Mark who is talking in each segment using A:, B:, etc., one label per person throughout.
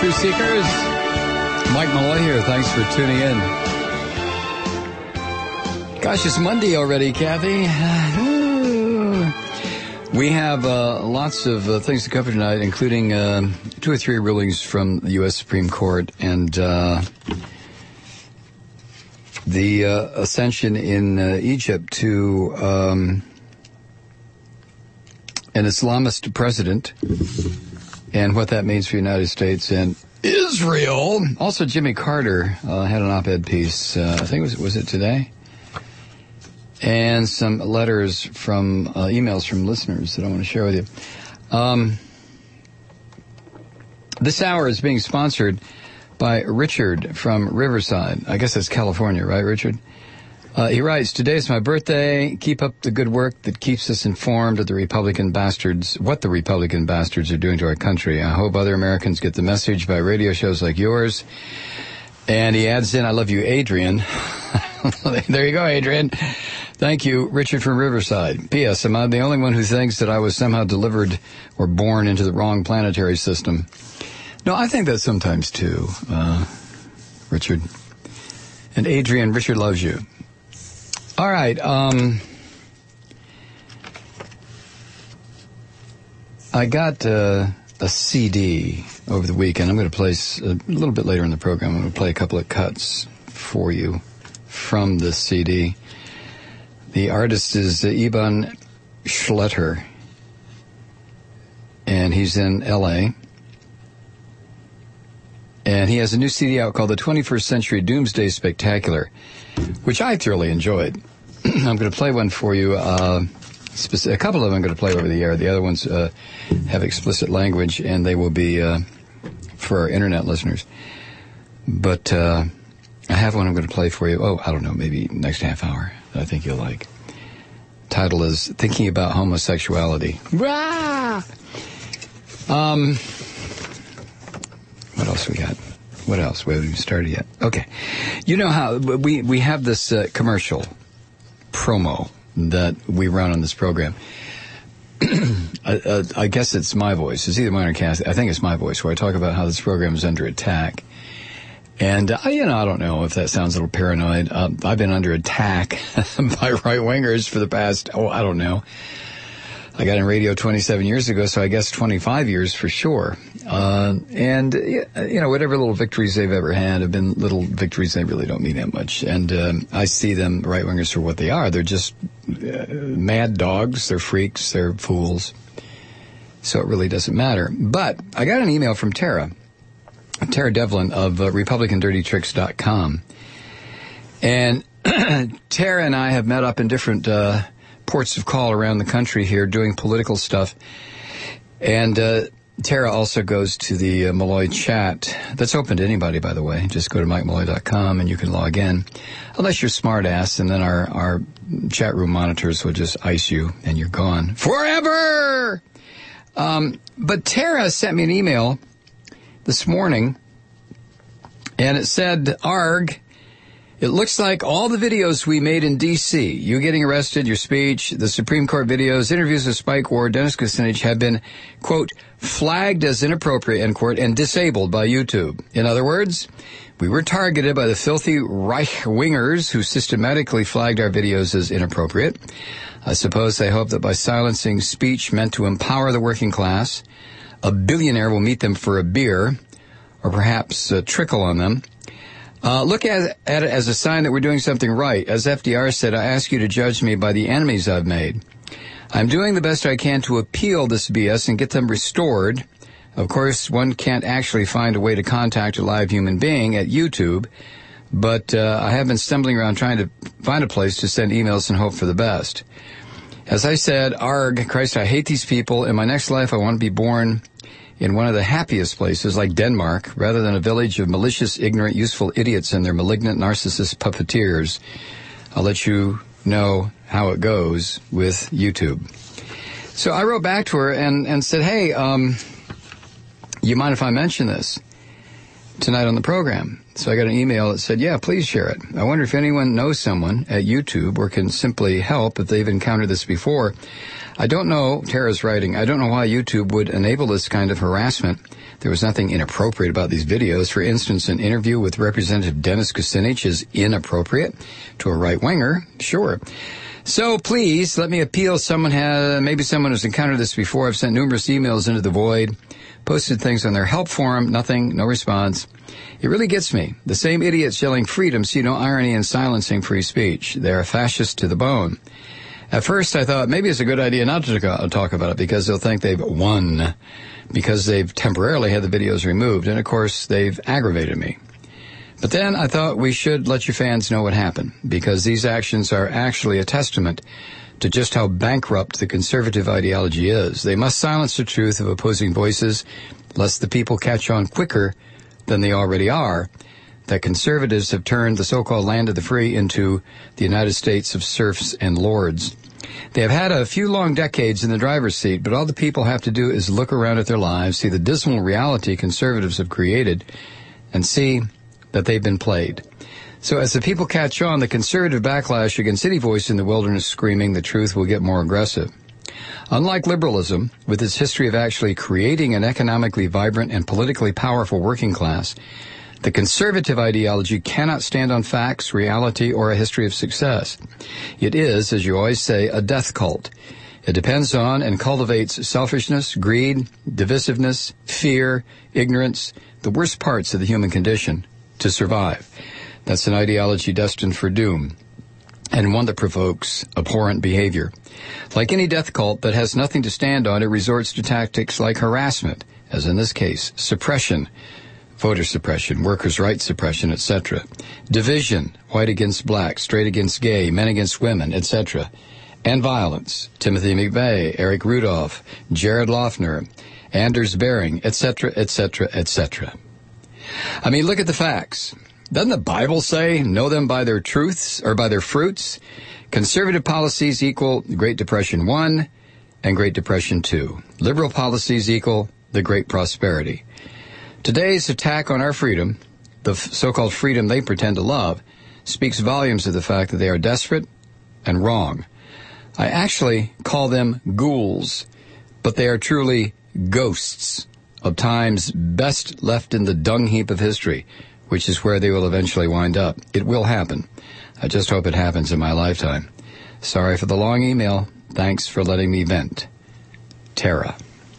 A: Truth Seekers. Mike Malloy here. Thanks for tuning in. Gosh, it's Monday already, Kathy. We have lots of things to cover tonight, including 2 or 3 rulings from the U.S. Supreme Court and the ascension in Egypt to an Islamist president and what that means for the United States and Israel. Also, Jimmy Carter had an op-ed piece, I think was it today? And some letters from emails from listeners that I want to share with you. This hour is being sponsored by Richard from Riverside. I guess that's California, right, Richard? He writes, "Today is my birthday. Keep up the good work that keeps us informed of the Republican bastards, what the Republican bastards are doing to our country. I hope other Americans get the message by radio shows like yours." And he adds in, "I love you, Adrian." There you go, Adrian. Thank you, Richard from Riverside. P.S. Am I the only one who thinks that I was somehow delivered or born into the wrong planetary system? No, I think that sometimes too, Richard. And Adrian, Richard loves you. All right. I got a CD over the weekend. I'm going to play a little bit later in the program. I'm going to play a couple of cuts for you from this CD. The artist is Iban Schletter, and he's in L.A., and he has a new CD out called The 21st Century Doomsday Spectacular, which I thoroughly enjoyed. I'm going to play one for you. A couple of them I'm going to play over the air. The other ones have explicit language, and they will be for our internet listeners. But I have one I'm going to play for you. Oh, I don't know, maybe next half hour that I think you'll like. Title is Thinking About Homosexuality. Rah! What else we got? What else? We haven't even started yet. Okay. You know how we have this commercial promo that we run on this program. I guess it's my voice. It's either mine or Kathy. I think it's my voice, where I talk about how this program is under attack. And, I don't know if that sounds a little paranoid. I've been under attack by right-wingers for the past, I don't know. I got in radio 27 years ago, so I guess 25 years for sure. And whatever little victories they've ever had have been little victories. They really don't mean that much. And I see them, right-wingers, for what they are. They're just mad dogs. They're freaks. They're fools. So it really doesn't matter. But I got an email from Tara Devlin of RepublicanDirtyTricks.com. And Tara and I have met up in different ports of call around the country here doing political stuff. And Tara also goes to the Malloy chat. That's open to anybody, by the way. Just go to MikeMalloy.com and you can log in. Unless you're smart ass, and then our chat room monitors will just ice you and you're gone forever. But Tara sent me an email this morning, and it said, "Arg, it looks like all the videos we made in D.C., you getting arrested, your speech, the Supreme Court videos, interviews with Spike Ward, Dennis Kucinich, have been, quote, flagged as inappropriate, end quote, and disabled by YouTube. In other words, we were targeted by the filthy right-wingers who systematically flagged our videos as inappropriate. I suppose they hope that by silencing speech meant to empower the working class, a billionaire will meet them for a beer, or perhaps trickle on them. Look at it as a sign that we're doing something right. As FDR said, I ask you to judge me by the enemies I've made. I'm doing the best I can to appeal this BS and get them restored. Of course, one can't actually find a way to contact a live human being at YouTube, but I have been stumbling around trying to find a place to send emails and hope for the best. As I said, arg, Christ, I hate these people. In my next life, I want to be born in one of the happiest places, like Denmark, rather than a village of malicious, ignorant, useful idiots and their malignant, narcissist puppeteers. I'll let you know how it goes with YouTube." So I wrote back to her and said, "Hey, you mind if I mention this tonight on the program?" So I got an email that said, yeah, please share it. I wonder if anyone knows someone at YouTube or can simply help if they've encountered this before. I don't know, Tara's writing, I don't know why YouTube would enable this kind of harassment. There was nothing inappropriate about these videos. For instance, an interview with Representative Dennis Kucinich is inappropriate. To a right-winger, sure. So please, let me appeal. Maybe someone has encountered this before. I've sent numerous emails into the void, posted things on their help forum, nothing, no response. It really gets me. The same idiots yelling freedom see no irony in silencing free speech. They're fascist to the bone. At first, I thought maybe it's a good idea not to talk about it because they'll think they've won, because they've temporarily had the videos removed, and of course, they've aggravated me. But then I thought we should let your fans know what happened, because these actions are actually a testament to just how bankrupt the conservative ideology is. They must silence the truth of opposing voices, lest the people catch on quicker than they already are, that conservatives have turned the so-called land of the free into the United States of serfs and lords. They have had a few long decades in the driver's seat, but all the people have to do is look around at their lives, see the dismal reality conservatives have created, and see that they've been played. So as the people catch on, the conservative backlash against any voice in the wilderness screaming the truth will get more aggressive. Unlike liberalism, with its history of actually creating an economically vibrant and politically powerful working class, the conservative ideology cannot stand on facts, reality, or a history of success. It is, as you always say, a death cult. It depends on and cultivates selfishness, greed, divisiveness, fear, ignorance, the worst parts of the human condition, to survive. That's an ideology destined for doom, and one that provokes abhorrent behavior. Like any death cult that has nothing to stand on, it resorts to tactics like harassment, as in this case, suppression, voter suppression, workers' rights suppression, etc., division, white against black, straight against gay, men against women, etc., and violence. Timothy McVeigh, Eric Rudolph, Jared Loughner, Anders Bering, etc., etc., etc. I mean, look at the facts. Doesn't the Bible say, know them by their truths or by their fruits? Conservative policies equal Great Depression 1 and Great Depression 2. Liberal policies equal the Great Prosperity. Today's attack on our freedom, the so-called freedom they pretend to love, speaks volumes of the fact that they are desperate and wrong. I actually call them ghouls, but they are truly ghosts of times best left in the dung heap of history, which is where they will eventually wind up. It will happen. I just hope it happens in my lifetime. Sorry for the long email. Thanks for letting me vent. Tara.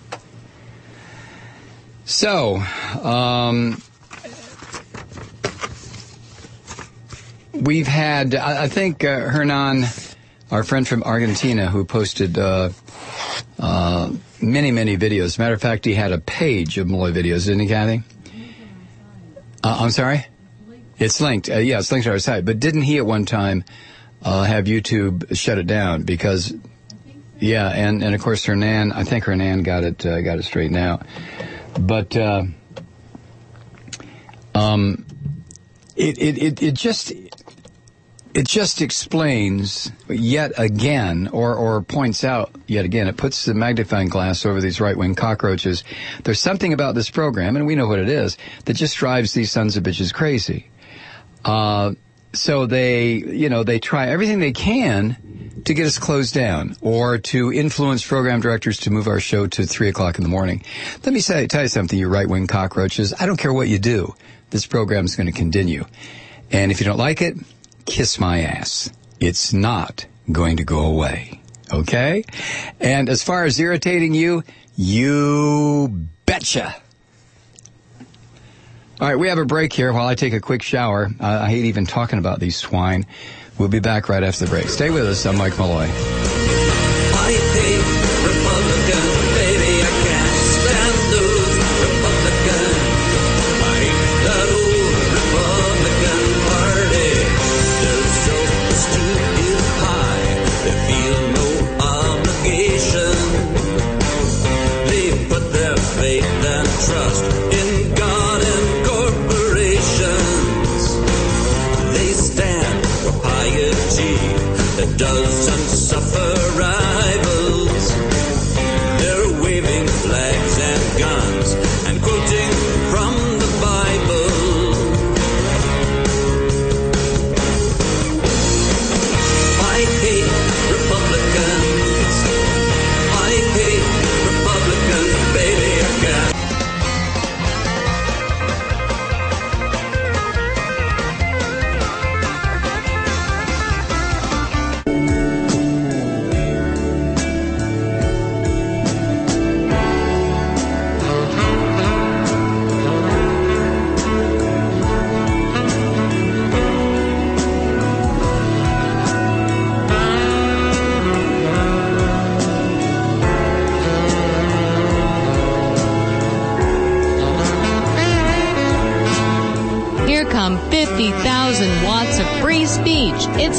A: So, we've had, I think, Hernan, our friend from Argentina, who posted many, many videos. As a matter of fact, he had a page of Malloy videos, didn't he, Kathy? I'm sorry? It's linked. Yeah, it's linked to our site. But didn't he at one time have YouTube shut it down? Because, yeah, and of course Hernan, I think Hernan got it straightened out. But it just explains yet again, or points out yet again, it puts the magnifying glass over these right-wing cockroaches. There's something about this program, and we know what it is, that just drives these sons of bitches crazy. So they try everything they can to get us closed down or to influence program directors to move our show to 3 o'clock in the morning. Let me tell you something, you right-wing cockroaches. I don't care what you do. This program is going to continue. And if you don't like it, kiss my ass. It's not going to go away. Okay? And as far as irritating you, you betcha. All right, we have a break here while I take a quick shower. I hate even talking about these swine. We'll be back right after the break. Stay with us. I'm Mike Malloy.
B: I hate Republicans, baby, I can't stand those Republicans. I hate that old Republican Party. Their self-esteem is high. They feel no obligation. They put their faith and trust in God and corporations. They stand for piety that doesn't suffer rivals. They're waving flags and guns and quoting from the Bible.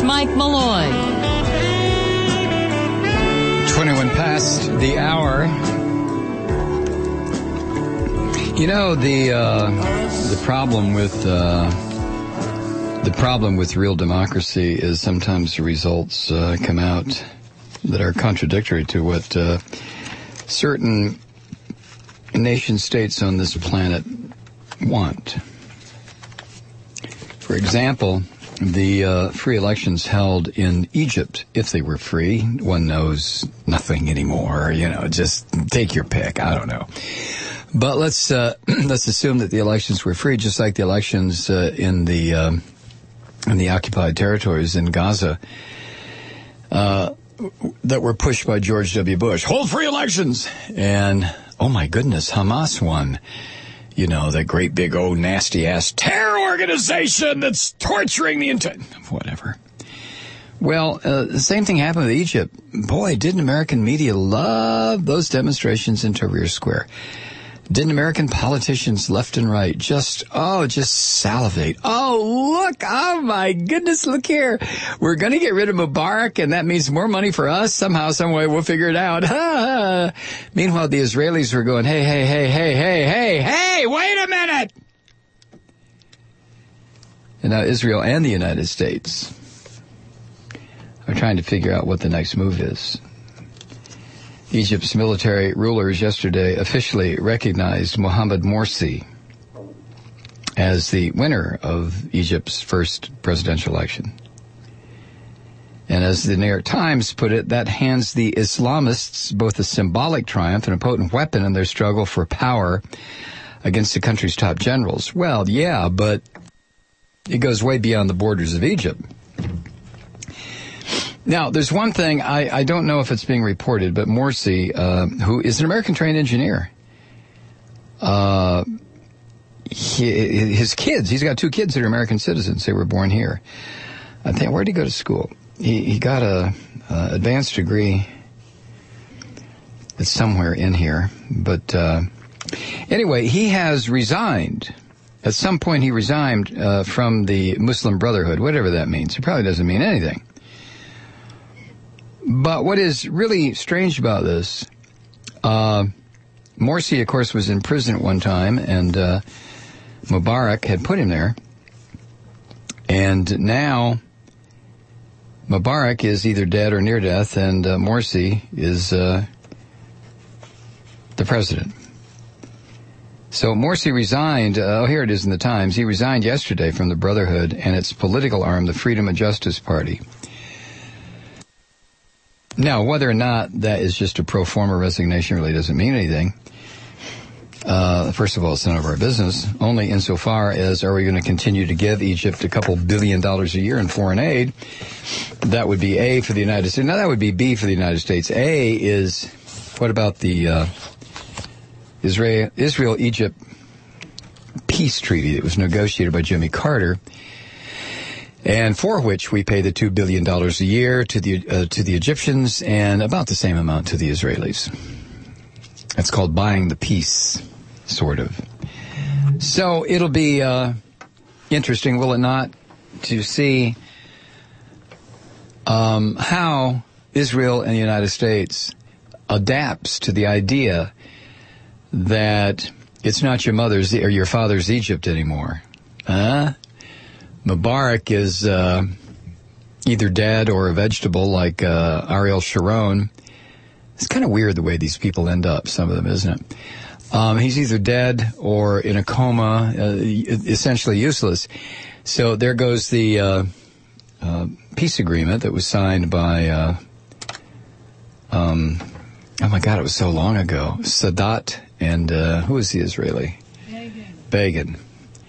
C: Mike Malloy.
A: 21 past the hour. You know, the problem with real democracy is sometimes the results come out that are contradictory to what certain nation states on this planet want. For example, the free elections held in Egypt, if they were free, one knows nothing anymore. You know, just take your pick. I don't know. But let's assume that the elections were free, just like the elections in the occupied territories in Gaza that were pushed by George W. Bush. Hold free elections! And, oh my goodness, Hamas won. You know, that great big old nasty-ass terror organization that's torturing the entire... Whatever. Well, the same thing happened with Egypt. Boy, didn't American media love those demonstrations in Tahrir Square. Didn't American politicians left and right just salivate. Oh, look, oh my goodness, look here. We're going to get rid of Mubarak, and that means more money for us. Somehow, some way, we'll figure it out. Meanwhile, the Israelis were going, hey, wait a minute. And now Israel and the United States are trying to figure out what the next move is. Egypt's military rulers yesterday officially recognized Mohamed Morsi as the winner of Egypt's first presidential election. And as the New York Times put it, that hands the Islamists both a symbolic triumph and a potent weapon in their struggle for power against the country's top generals. Well, yeah, but it goes way beyond the borders of Egypt. Now, there's one thing, I don't know if it's being reported, but Morsi, who is an American-trained engineer, his kids, he's got two kids that are American citizens. They were born here. I think, where did he go to school? He got a advanced degree. It's somewhere in here. But anyway, he has resigned. At some point, he resigned from the Muslim Brotherhood, whatever that means. It probably doesn't mean anything. But what is really strange about this, Morsi, of course, was in prison at one time, and Mubarak had put him there. And now Mubarak is either dead or near death, and Morsi is the president. So Morsi resigned, here it is in the Times, he resigned yesterday from the Brotherhood and its political arm, the Freedom and Justice Party. Now, whether or not that is just a pro forma resignation really doesn't mean anything. First of all, it's none of our business, only insofar as are we going to continue to give Egypt a couple $2 billion a year in foreign aid. That would be A for the United States. Now, that would be B for the United States. A is, what about the Israel-Egypt peace treaty that was negotiated by Jimmy Carter, and for which we pay the $2 billion a year to the Egyptians and about the same amount to the Israelis. It's called buying the peace, sort of. So it'll be interesting, will it not, to see how Israel and the United States adapts to the idea that it's not your mother's or your father's Egypt anymore. Mubarak is either dead or a vegetable like Ariel Sharon. It's kind of weird the way these people end up, some of them, isn't it? He's either dead or in a coma, essentially useless. So there goes the peace agreement that was signed by, oh my God, it was so long ago, Sadat and who was the Israeli? Begin.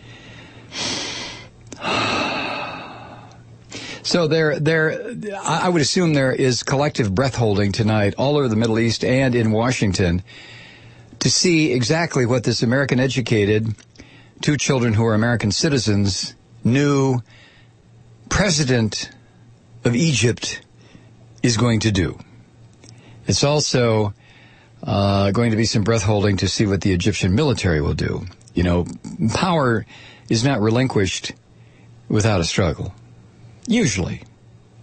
A: So I would assume there is collective breath holding tonight all over the Middle East and in Washington to see exactly what this American-educated, two children who are American citizens, new president of Egypt is going to do. It's also going to be some breath holding to see what the Egyptian military will do. You know, power is not relinquished without a struggle. Usually.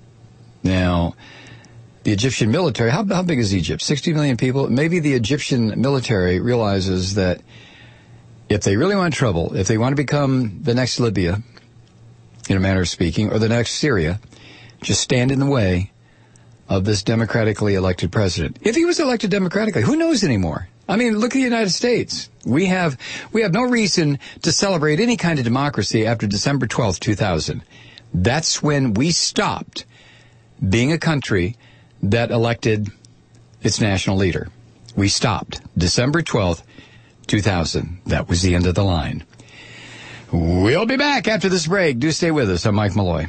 A: Now, the Egyptian military, how big is Egypt? 60 million people? Maybe the Egyptian military realizes that if they really want trouble, if they want to become the next Libya, in a manner of speaking, or the next Syria, just stand in the way of this democratically elected president. If he was elected democratically, who knows anymore? I mean, look at the United States. We have no reason to celebrate any kind of democracy after December 12th, 2000. That's when we stopped being a country that elected its national leader. We stopped. December 12th, 2000. That was the end of the line. We'll be back after this break. Do stay with us. I'm Mike Malloy.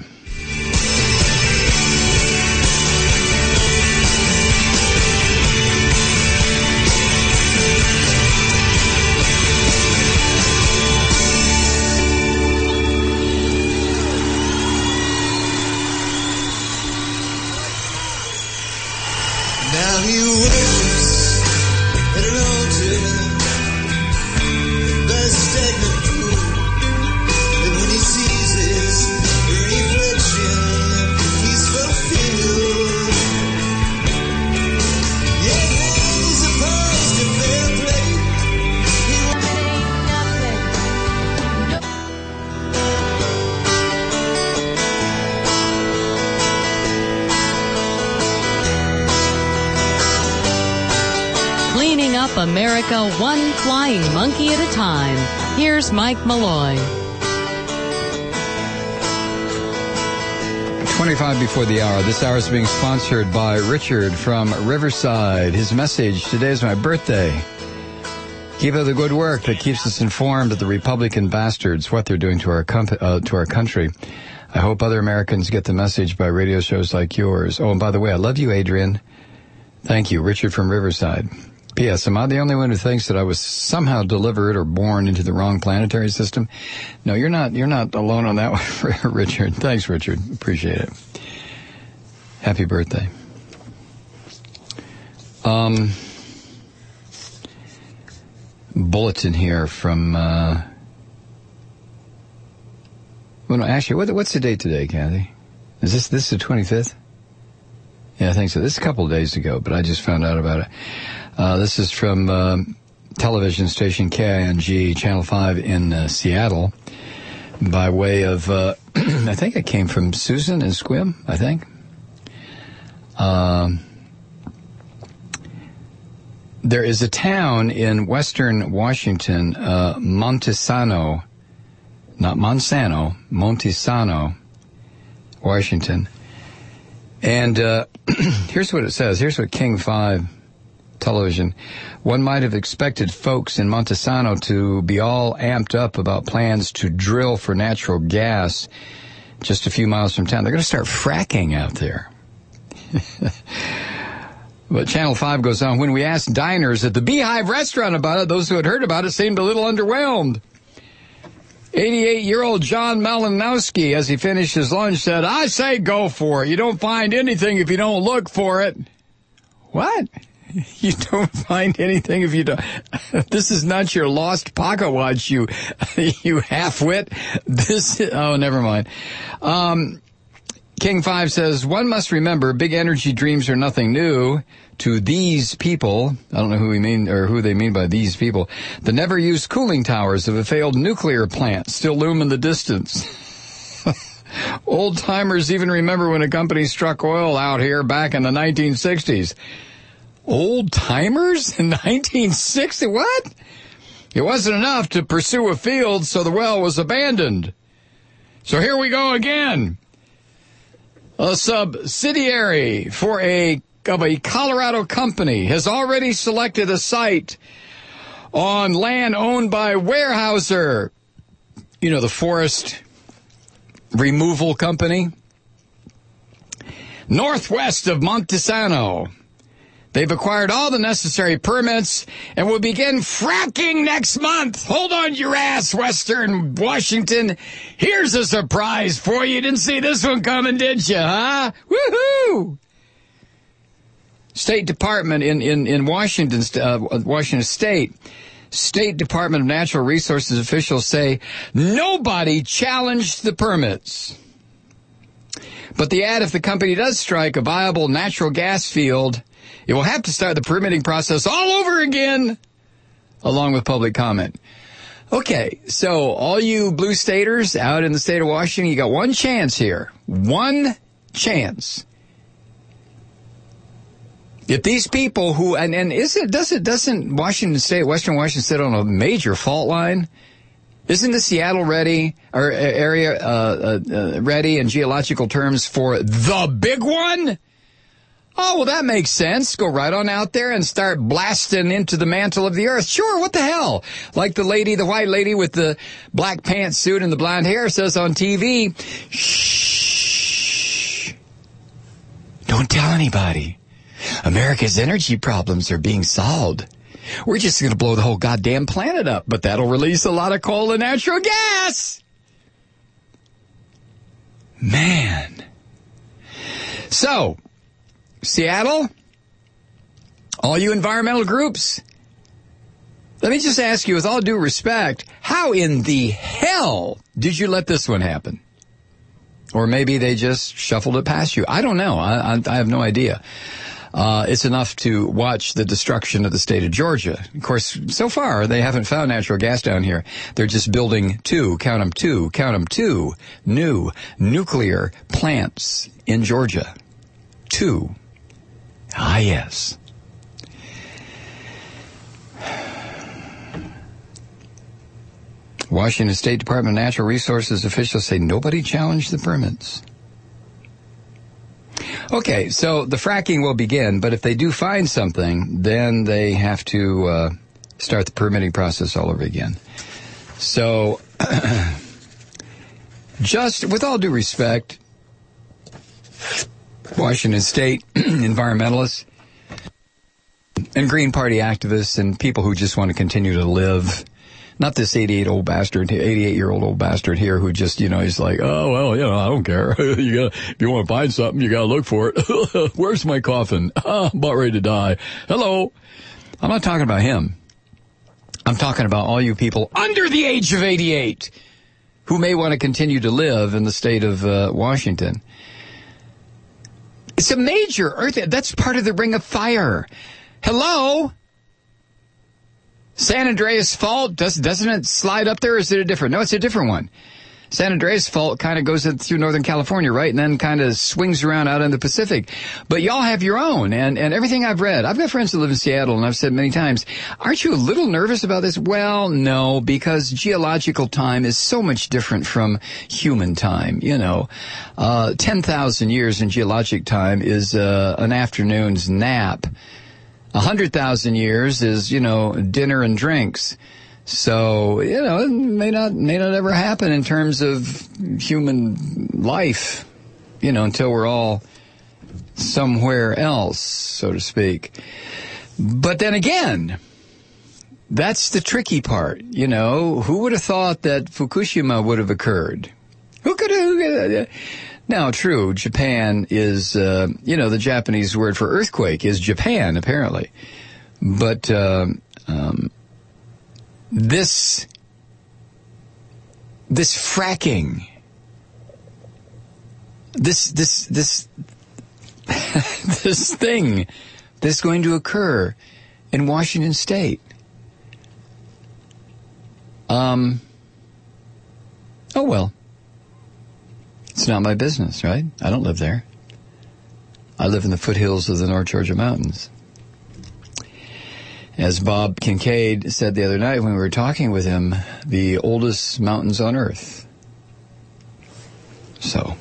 B: Now he worships at an altar by a stagnant pool, and when he sees his reflection, he's fulfilled. Yeah, he's opposed to fair play.
C: Cleaning up America one flying monkey at a time. Here's Mike Malloy.
A: 25 before the hour. This hour is being sponsored by Richard from Riverside. His message: today is my birthday. Keep up the good work that keeps us informed of the Republican bastards, what they're doing to our country. I hope other Americans get the message by radio shows like yours. Oh, and by the way, I love you, Adrian. Thank you, Richard from Riverside. P.S. Am I the only one who thinks that I was somehow delivered or born into the wrong planetary system? No, you're not alone on that one, Richard. Thanks, Richard. Appreciate it. Happy birthday. Bulletin here from, well, no, actually, what's the date today, Kathy? Is this the 25th? Yeah, I think so. This is a couple of days ago, but I just found out about it. This is from television station KING, Channel 5 in Seattle, by way of, I think it came from Susan and Squim, I think. There is a town in western Washington, Montesano, not Monsanto, Montesano, Washington. And here's what it says. Here's what King 5 television. One might have expected folks in Montesano to be all amped up about plans to drill for natural gas just a few miles from town. They're going to start fracking out there. But Channel 5 goes on, when we asked diners at the Beehive restaurant about it, those who had heard about it seemed a little underwhelmed. 88-year-old John Malinowski, as he finished his lunch, said, I say go for it. You don't find anything if you don't look for it. What? You don't find anything if you don't. This is not your lost pocket watch, you half-wit. Oh, never mind. King 5 says, one must remember big energy dreams are nothing new to these people. I don't know who they mean by these people. The never-used cooling towers of a failed nuclear plant still loom in the distance. Old-timers even remember when a company struck oil out here back in the 1960s. Old-timers in 1960? What? It wasn't enough to pursue a field, so the well was abandoned. So here we go again. A subsidiary of a Colorado company has already selected a site on land owned by Weyerhaeuser. You know, the forest removal company. Northwest of Montesano. They've acquired all the necessary permits and will begin fracking next month. Hold on your ass, Western Washington. Here's a surprise for you. Didn't see this one coming, did you, huh? Woohoo! State Department in Washington State. State Department of Natural Resources officials say nobody challenged the permits. But the ad, if the company does strike a viable natural gas field, it will have to start the permitting process all over again, along with public comment. Okay, so all you blue staters out in the state of Washington, you got one chance here. One chance. If these people who, doesn't Washington State, Western Washington State on a major fault line? Isn't the Seattle area ready in geological terms for the big one? Oh, well, that makes sense. Go right on out there and start blasting into the mantle of the earth. Sure, what the hell? Like the white lady with the black pantsuit and the blonde hair says on TV, shh, don't tell anybody. America's energy problems are being solved. We're just going to blow the whole goddamn planet up, but that'll release a lot of coal and natural gas. Man. So, Seattle, all you environmental groups, let me just ask you, with all due respect, how in the hell did you let this one happen? Or maybe they just shuffled it past you. I don't know. I have no idea. It's enough to watch the destruction of the state of Georgia. Of course, so far, they haven't found natural gas down here. They're just building two new nuclear plants in Georgia. 2. Ah, yes. Washington State Department of Natural Resources officials say nobody challenged the permits. Okay, so the fracking will begin, but if they do find something, then they have to start the permitting process all over again. So, just with all due respect, Washington State environmentalists and Green Party activists and people who just want to continue to live. Not this 88-year-old old bastard here who just, he's like, oh, well, I don't care. If you want to find something, you got to look for it. Where's my coffin? I'm about ready to die. Hello. I'm not talking about him. I'm talking about all you people under the age of 88 who may want to continue to live in the state of Washington. It's a major earth. That's part of the Ring of Fire. Hello? San Andreas Fault, doesn't it slide up there, or is it a different? No, it's a different one. San Andreas Fault kind of goes through Northern California, right, and then kind of swings around out in the Pacific. But y'all have your own, and everything I've read. I've got friends that live in Seattle, and I've said many times, aren't you a little nervous about this? Well, no, because geological time is so much different from human time, 10,000 years in geologic time is an afternoon's nap. 100,000 years is, dinner and drinks. So, it may not ever happen in terms of human life, until we're all somewhere else, so to speak. But then again, that's the tricky part, Who would have thought that Fukushima would have occurred? Who could have... Now, true, Japan is, the Japanese word for earthquake is Japan, apparently. But this fracking, this this thing that's going to occur in Washington State. Oh, well. It's not my business, right? I don't live there. I live in the foothills of the North Georgia mountains. As Bob Kincaid said the other night when we were talking with him, the oldest mountains on earth. So,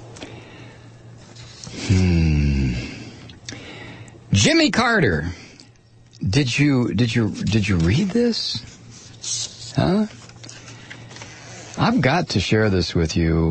A: Jimmy Carter. Did you read this? Huh? I've got to share this with you.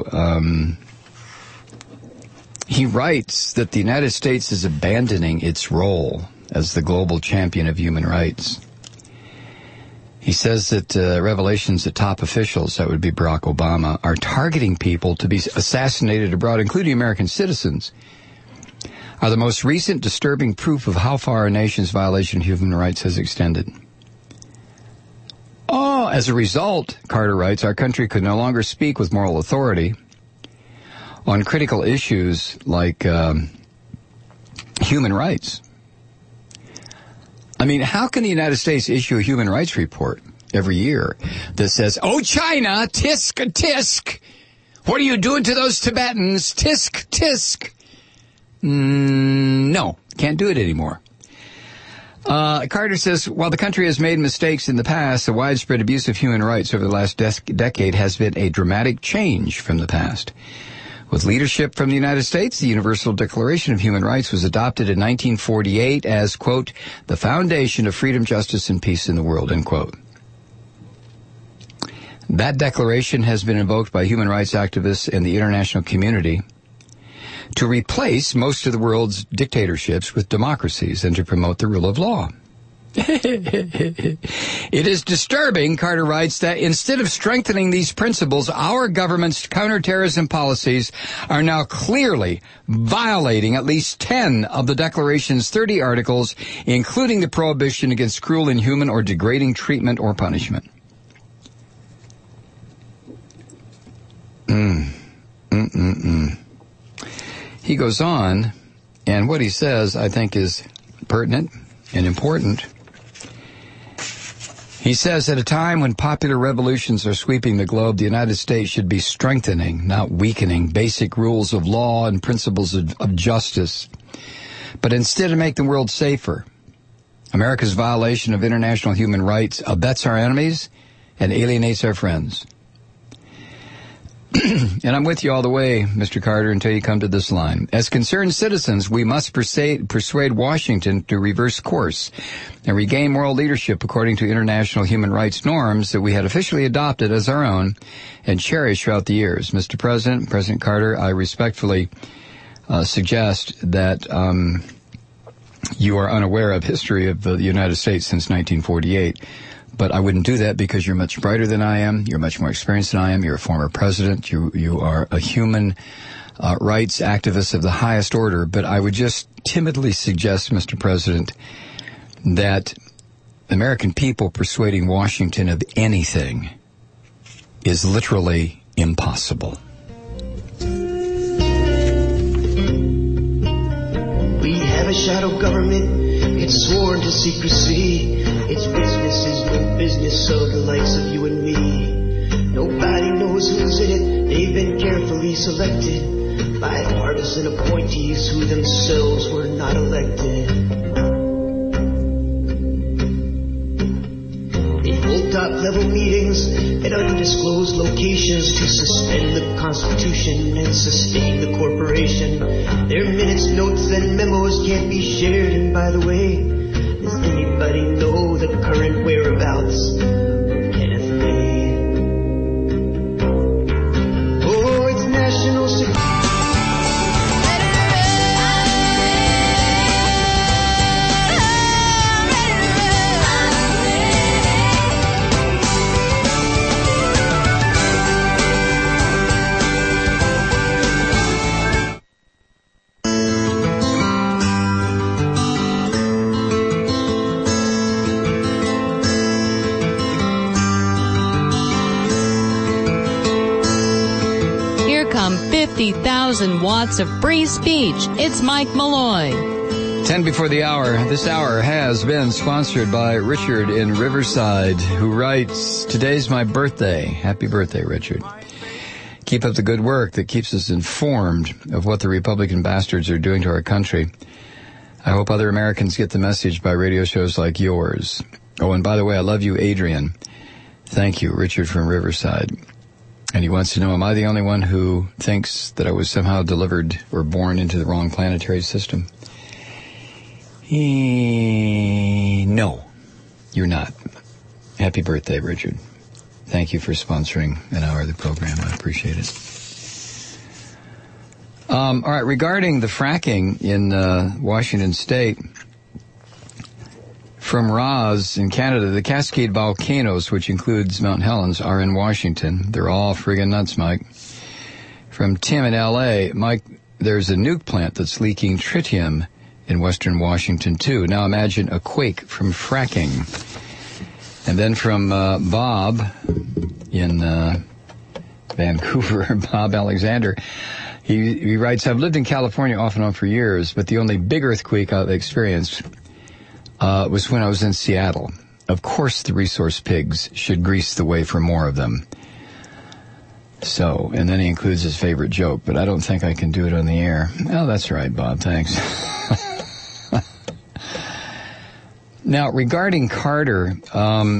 A: He writes that the United States is abandoning its role as the global champion of human rights. He says that revelations that top officials, that would be Barack Obama, are targeting people to be assassinated abroad, including American citizens, are the most recent disturbing proof of how far our nation's violation of human rights has extended. As a result, Carter writes, our country could no longer speak with moral authority. on critical issues like human rights. I mean, how can the United States issue a human rights report every year that says, "Oh, China, tisk, tisk. What are you doing to those Tibetans? Tisk, tisk." No, can't do it anymore. Carter says, while the country has made mistakes in the past, the widespread abuse of human rights over the last decade has been a dramatic change from the past. With leadership from the United States, the Universal Declaration of Human Rights was adopted in 1948 as, quote, the foundation of freedom, justice, and peace in the world, end quote. That declaration has been invoked by human rights activists and the international community to replace most of the world's dictatorships with democracies and to promote the rule of law. It is disturbing, Carter writes, that instead of strengthening these principles, our government's counterterrorism policies are now clearly violating at least 10 of the Declaration's 30 articles, including the prohibition against cruel, inhuman, or degrading treatment or punishment. He goes on, and what he says, I think, is pertinent and important. He says, at a time when popular revolutions are sweeping the globe, the United States should be strengthening, not weakening, basic rules of law and principles of justice, but instead to make the world safer. America's violation of international human rights abets our enemies and alienates our friends. And I'm with you all the way, Mr. Carter, until you come to this line. As concerned citizens, we must persuade Washington to reverse course and regain moral leadership according to international human rights norms that we had officially adopted as our own and cherished throughout the years. Mr. President, President Carter, I respectfully suggest that you are unaware of history of the United States since 1948. But I wouldn't do that because you're much brighter than I am. You're much more experienced than I am. You're a former president. You are a human rights activist of the highest order. But I would just timidly suggest, Mr. President, that American people persuading Washington of anything is literally impossible.
B: We have a shadow government. It's sworn to secrecy. Its business is no business of the likes of you and me. Nobody knows who's in it. They've been carefully selected by partisan appointees who themselves were not elected. They hold top-level meetings at undisclosed locations to suspend the Constitution and sustain the corporation. Their minutes, notes, and memos can't be shared. And by the way, does anybody know the current whereabouts of Kenneth Ray? Oh, it's national security.
C: Come 50,000 watts of free speech. It's Mike Malloy.
A: 10 before the hour. This hour has been sponsored by Richard in Riverside, who writes, today's my birthday. Happy birthday, Richard. Keep up the good work that keeps us informed of what the Republican bastards are doing to our country. I hope other Americans get the message by radio shows like yours. Oh, and by the way, I love you, Adrian. Thank you, Richard from Riverside. And he wants to know, am I the only one who thinks that I was somehow delivered or born into the wrong planetary system? No, you're not. Happy birthday, Richard. Thank you for sponsoring an hour of the program. I appreciate it. All right, regarding the fracking in Washington State, from Roz in Canada, the Cascade Volcanoes, which includes Mount Helens, are in Washington. They're all friggin' nuts, Mike. From Tim in L.A., Mike, there's a nuke plant that's leaking tritium in western Washington, too. Now imagine a quake from fracking. And then from Bob in Vancouver, Bob Alexander, He writes, I've lived in California off and on for years, but the only big earthquake I've experienced was when I was in Seattle. Of course the resource pigs should grease the way for more of them. So, and then he includes his favorite joke, but I don't think I can do it on the air. Oh, that's right, Bob, thanks. Now, regarding Carter, an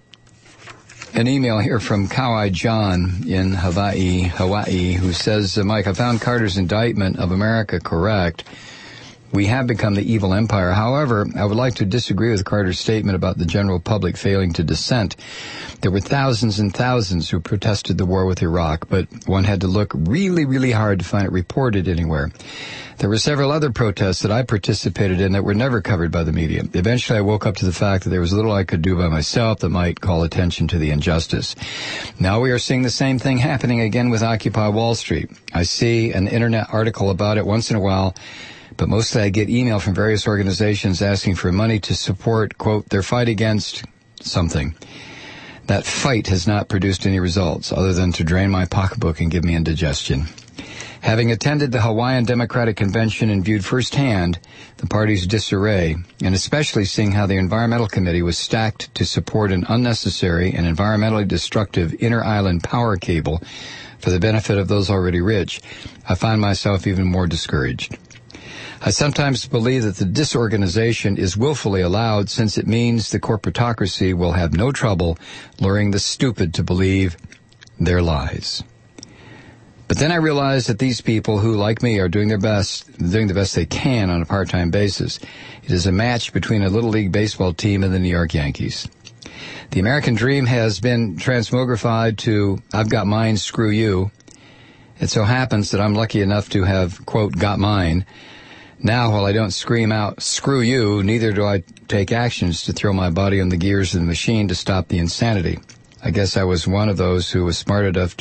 A: email here from Kauai John in Hawaii, who says, Mike, I found Carter's indictment of America correct. We have become the evil empire. However, I would like to disagree with Carter's statement about the general public failing to dissent. There were thousands and thousands who protested the war with Iraq, but one had to look really, really hard to find it reported anywhere. There were several other protests that I participated in that were never covered by the media. Eventually, I woke up to the fact that there was little I could do by myself that might call attention to the injustice. Now we are seeing the same thing happening again with Occupy Wall Street. I see an internet article about it once in a while, but mostly I get email from various organizations asking for money to support, quote, their fight against something. That fight has not produced any results other than to drain my pocketbook and give me indigestion. Having attended the Hawaiian Democratic Convention and viewed firsthand the party's disarray, and especially seeing how the Environmental Committee was stacked to support an unnecessary and environmentally destructive inter-island power cable for the benefit of those already rich, I find myself even more discouraged. I sometimes believe that the disorganization is willfully allowed since it means the corporatocracy will have no trouble luring the stupid to believe their lies. But then I realize that these people who, like me, are doing the best they can on a part-time basis. It is a match between a Little League baseball team and the New York Yankees. The American dream has been transmogrified to, I've got mine, screw you. It so happens that I'm lucky enough to have, quote, got mine. Now, while I don't scream out, screw you, neither do I take actions to throw my body on the gears of the machine to stop the insanity. I guess I was one of those who was smart enough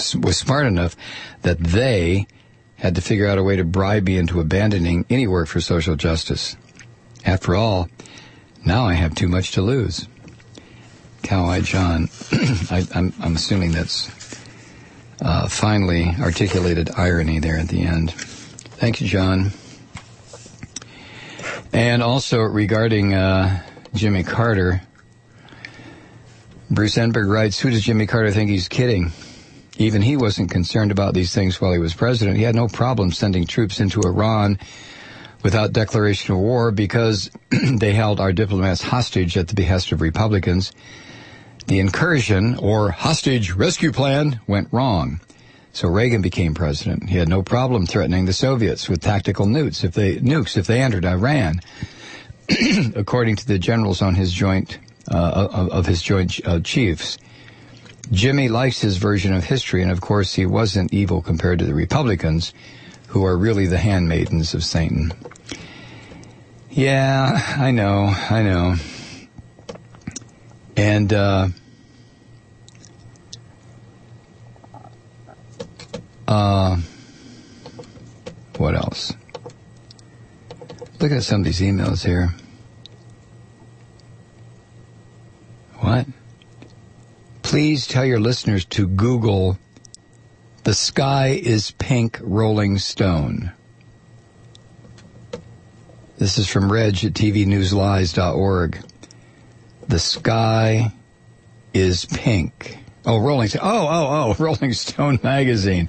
A: that they had to figure out a way to bribe me into abandoning any work for social justice. After all, now I have too much to lose. Kauai John, I'm assuming that's finely articulated irony there at the end. Thank you, John. And also regarding Jimmy Carter, Bruce Enberg writes, who does Jimmy Carter think he's kidding? Even he wasn't concerned about these things while he was president. He had no problem sending troops into Iran without declaration of war because they held our diplomats hostage at the behest of Republicans. The incursion, or hostage rescue plan, went wrong. So Reagan became president. He had no problem threatening the Soviets with tactical nukes if they entered Iran. According to the generals on his joint chiefs. Jimmy likes his version of history, and of course he wasn't evil compared to the Republicans, who are really the handmaidens of Satan. Yeah, I know. And, what else? Look at some of these emails here. What? Please tell your listeners to Google "The Sky is Pink" Rolling Stone. This is from Reg at tvnewslies.org. The Sky is Pink. Oh, Rolling Stone. Oh, Rolling Stone magazine.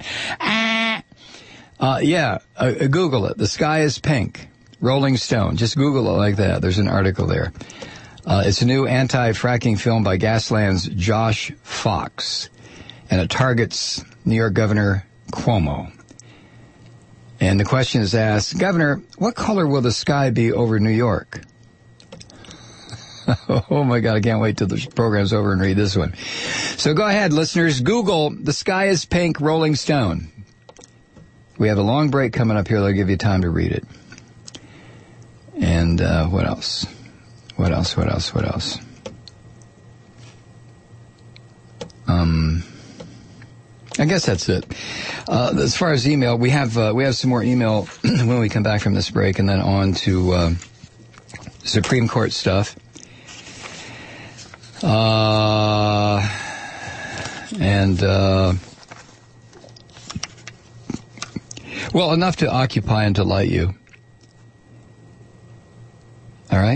A: Google it. The Sky is Pink. Rolling Stone. Just Google it like that. There's an article there. It's a new anti-fracking film by Gasland's Josh Fox, and it targets New York Governor Cuomo. And the question is asked, Governor, what color will the sky be over New York? Oh my God, I can't wait till the program's over and read this one. So go ahead, listeners, Google "The Sky is Pink" Rolling Stone. We have a long break coming up here that'll give you time to read it. And what else? What else? I guess that's it. As far as email, we have some more email when we come back from this break, and then on to Supreme Court stuff. Well, enough to occupy and delight you. All right?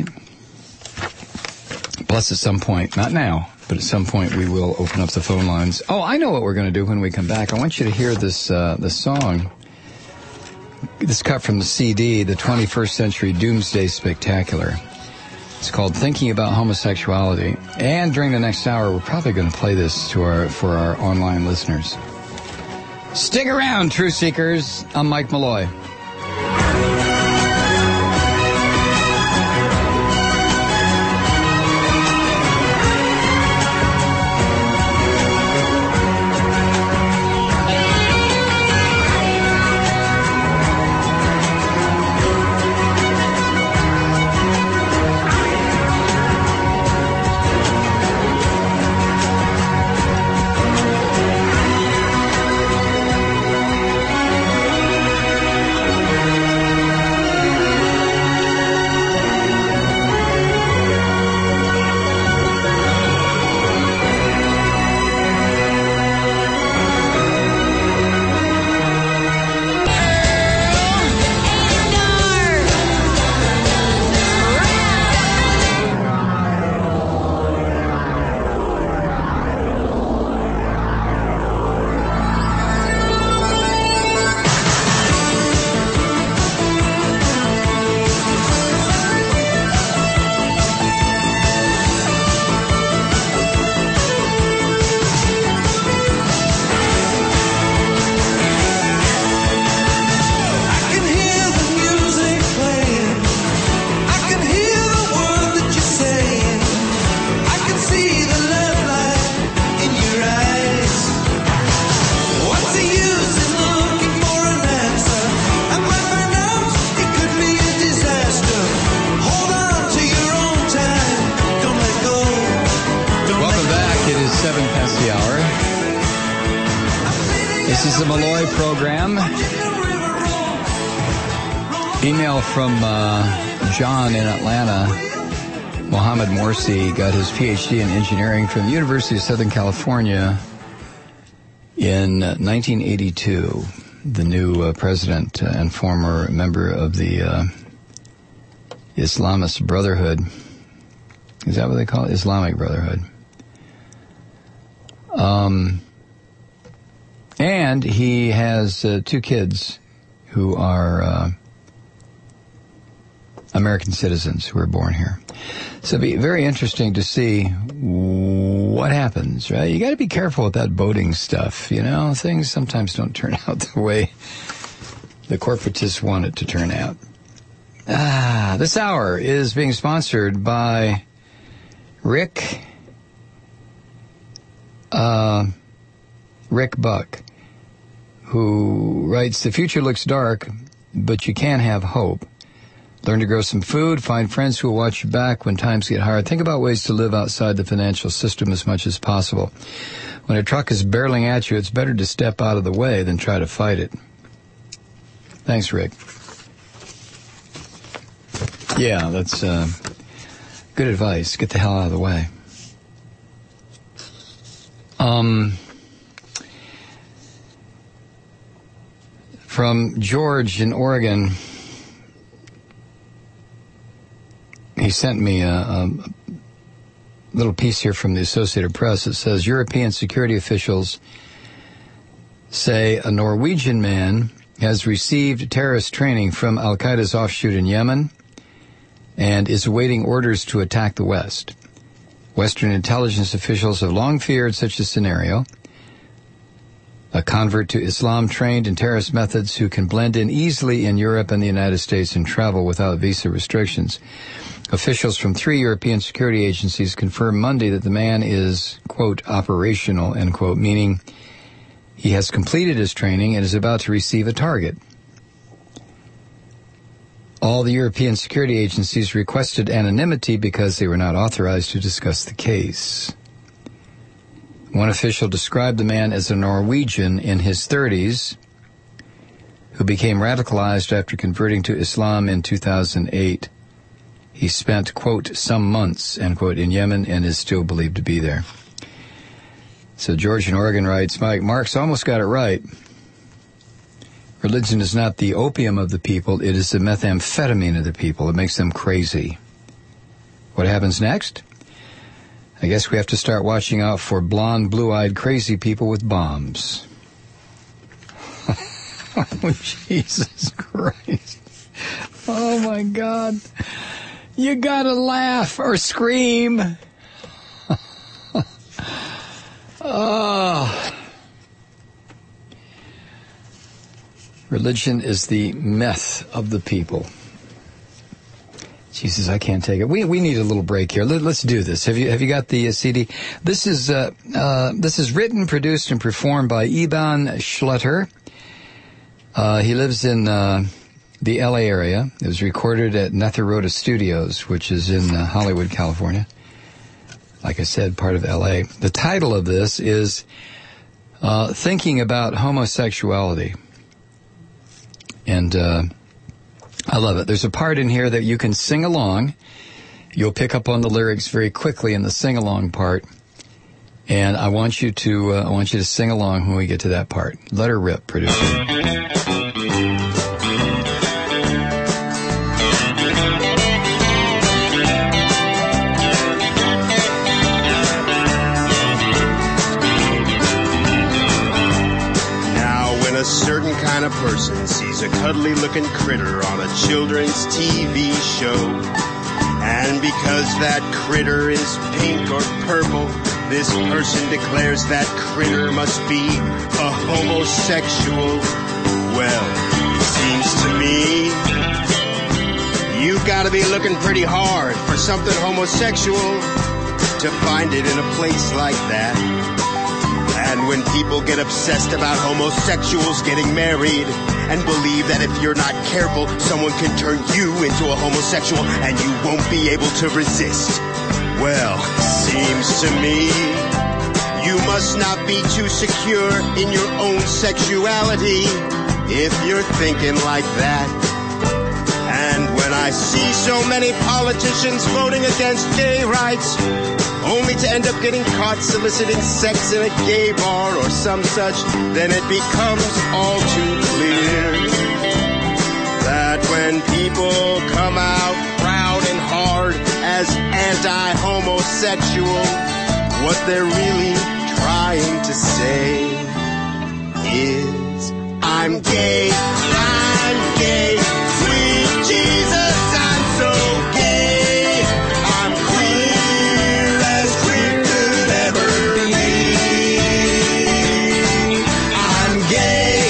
A: Plus, at some point, not now, but at some point, we will open up the phone lines. Oh, I know what we're going to do when we come back. I want you to hear this song. This cut from the CD, the 21st Century Doomsday Spectacular. It's called Thinking About Homosexuality. And during the next hour, we're probably going to play this for our online listeners. Stick around, Truth Seekers. I'm Mike Malloy. From John in Atlanta. Mohammed Morsi got his PhD in engineering from the University of Southern California in 1982. The new president and former member of the Islamist Brotherhood. Is that what they call it? Islamic Brotherhood. And he has 2 kids who are American citizens who were born here. So it'll be very interesting to see what happens, right? You got to be careful with that voting stuff, you know? Things sometimes don't turn out the way the corporatists want it to turn out. This hour is being sponsored by Rick Buck, who writes, "The future looks dark, but you can have hope. Learn to grow some food, find friends who will watch your back when times get hard. Think about ways to live outside the financial system as much as possible. When a truck is barreling at you, it's better to step out of the way than try to fight it." Thanks, Rick. Yeah, that's good advice. Get the hell out of the way. From George in Oregon, he sent me a little piece here from the Associated Press. It says, European security officials say a Norwegian man has received terrorist training from Al-Qaeda's offshoot in Yemen and is awaiting orders to attack the West. Western intelligence officials have long feared such a scenario. A convert to Islam trained in terrorist methods who can blend in easily in Europe and the United States and travel without visa restrictions. Officials from 3 European security agencies confirmed Monday that the man is, quote, operational, end quote, meaning he has completed his training and is about to receive a target. All the European security agencies requested anonymity because they were not authorized to discuss the case. One official described the man as a Norwegian in his 30s who became radicalized after converting to Islam in 2008. He spent, quote, some months, end quote, in Yemen and is still believed to be there. So George in Oregon writes, Mark's almost got it right. Religion is not the opium of the people. It is the methamphetamine of the people. It makes them crazy. What happens next? I guess we have to start watching out for blonde, blue-eyed, crazy people with bombs. Oh, Jesus Christ. Oh, my God. You gotta laugh or scream. Oh. Religion is the meth of the people. Jesus, I can't take it. We need a little break here. Let's do this. Have you got the CD? This is written, produced, and performed by Iban Schletter. He lives in the LA area. It was recorded at Netheroda Studios, which is in Hollywood, California. Like I said, part of LA. The title of this is Thinking About Homosexuality. And I love it. There's a part in here that you can sing along. You'll pick up on the lyrics very quickly in the sing-along part. And I want you to sing along when we get to that part. Let her rip, producer.
D: A certain kind of person sees a cuddly-looking critter on a children's TV show. And because that critter is pink or purple, this person declares that critter must be a homosexual. Well, it seems to me you've got to be looking pretty hard for something homosexual to find it in a place like that. And when people get obsessed about homosexuals getting married and believe that if you're not careful, someone can turn you into a homosexual and you won't be able to resist. Well, seems to me you must not be too secure in your own sexuality if you're thinking like that. And when I see so many politicians voting against gay rights, only to end up getting caught soliciting sex in a gay bar or some such, then it becomes all too clear that when people come out proud and hard as anti-homosexual, what they're really trying to say is, I'm gay, sweet Jesus, I'm so gay, I'm queer as queer could ever be. I'm gay,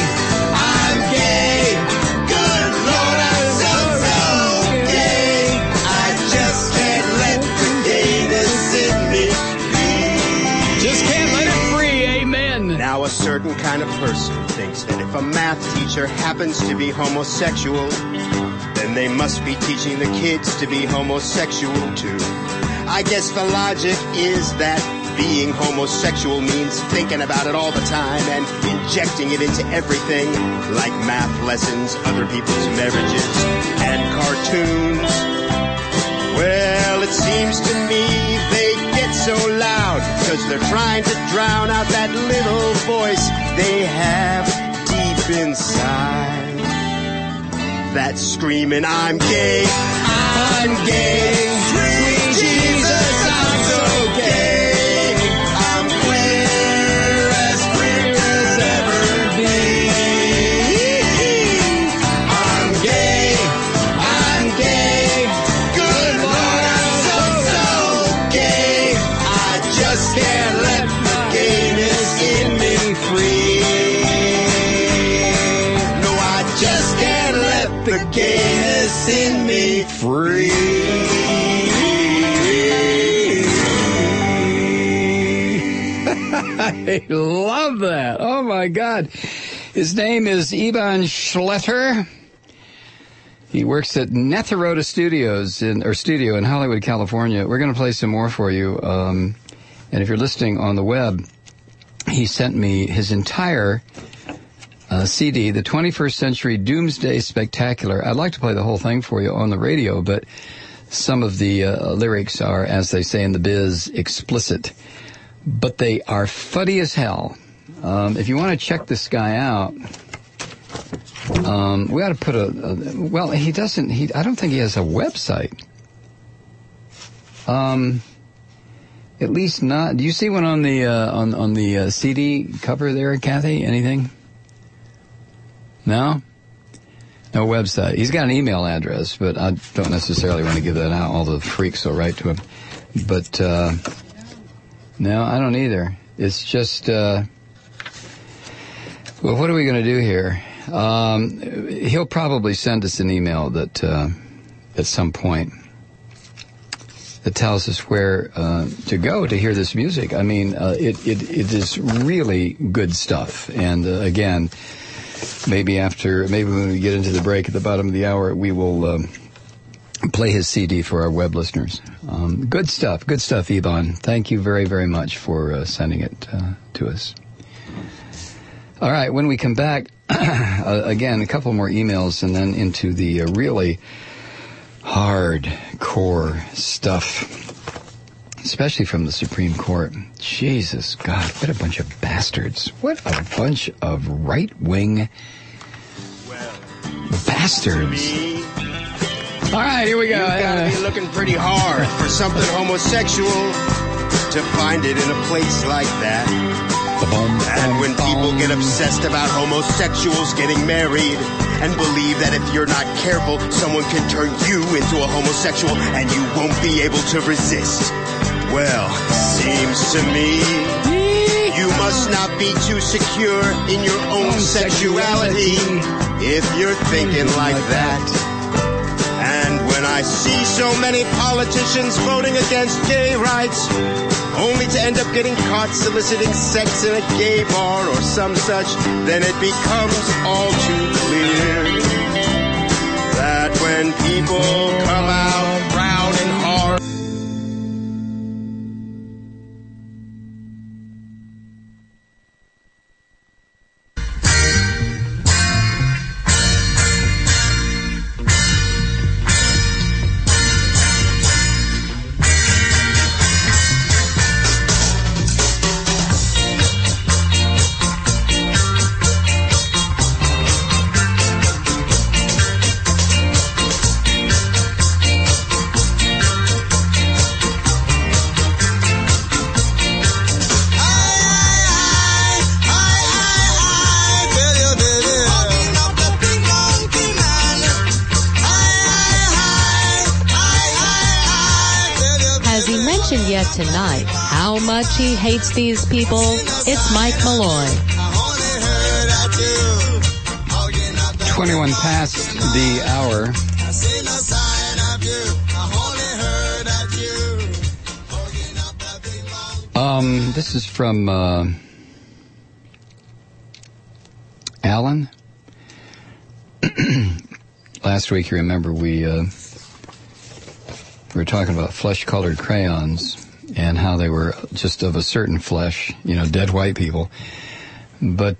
D: good Lord, I'm so gay, I just can't let the gayness in me be.
A: Just can't let it free, amen.
D: Now a certain kind of person thinks that if a math teacher happens to be homosexual, then they must be teaching the kids to be homosexual too. I guess the logic is that being homosexual means thinking about it all the time and injecting it into everything, like math lessons, other people's marriages, and cartoons. Well, it seems to me they get so loud because they're trying to drown out that little voice they have deep inside. That's screaming, I'm gay, sweet Jesus, I'm so gay, I'm queer as queer could ever be. I'm gay, good Lord, I'm so gay, I just can't let the gayness in me free. No, I just can't let the gayness in me free.
A: I love that. Oh, my God. His name is Iban Schletter. He works at Netheroda Studio in Hollywood, California. We're going to play some more for you. And if you're listening on the web, he sent me his entire CD, the 21st Century Doomsday Spectacular. I'd like to play the whole thing for you on the radio, but some of the lyrics are, as they say in the biz, explicit. But they are funny as hell. If you want to check this guy out, We ought to put well, he doesn't, I don't think he has a website. At least not, do you see one on the, on the CD cover there, Kathy? Anything? No? No website. He's got an email address, but I don't necessarily want to give that out. All the freaks will write to him. But, no, I don't either. It's just, well, what are we going to do here? He'll probably send us an email that, at some point, that tells us where, to go to hear this music. I mean, it is really good stuff. And, again, maybe when we get into the break at the bottom of the hour, we will, play his CD for our web listeners. Good stuff, Ebon. Thank you very, very much for sending it to us. All right, when we come back, again, a couple more emails and then into the really hardcore stuff, especially from the Supreme Court. Jesus, God, what a bunch of bastards. What a bunch of right-wing bastards. All right, here we go.
D: You've got to be looking pretty hard for something homosexual to find it in a place like that. And when people get obsessed about homosexuals getting married and believe that if you're not careful, someone can turn you into a homosexual and you won't be able to resist. Well, seems to me you must not be too secure in your own sexuality if you're thinking like that. And when I see so many politicians voting against gay rights, only to end up getting caught soliciting sex in a gay bar or some such, then it becomes all too clear that when people come out proud and hard.
C: Tonight, how much he hates these people. It's Mike Malloy.
A: 21 past the hour. This is from Alan. Last week, you remember, we were talking about flesh-colored crayons and how they were just of a certain flesh, dead white people. But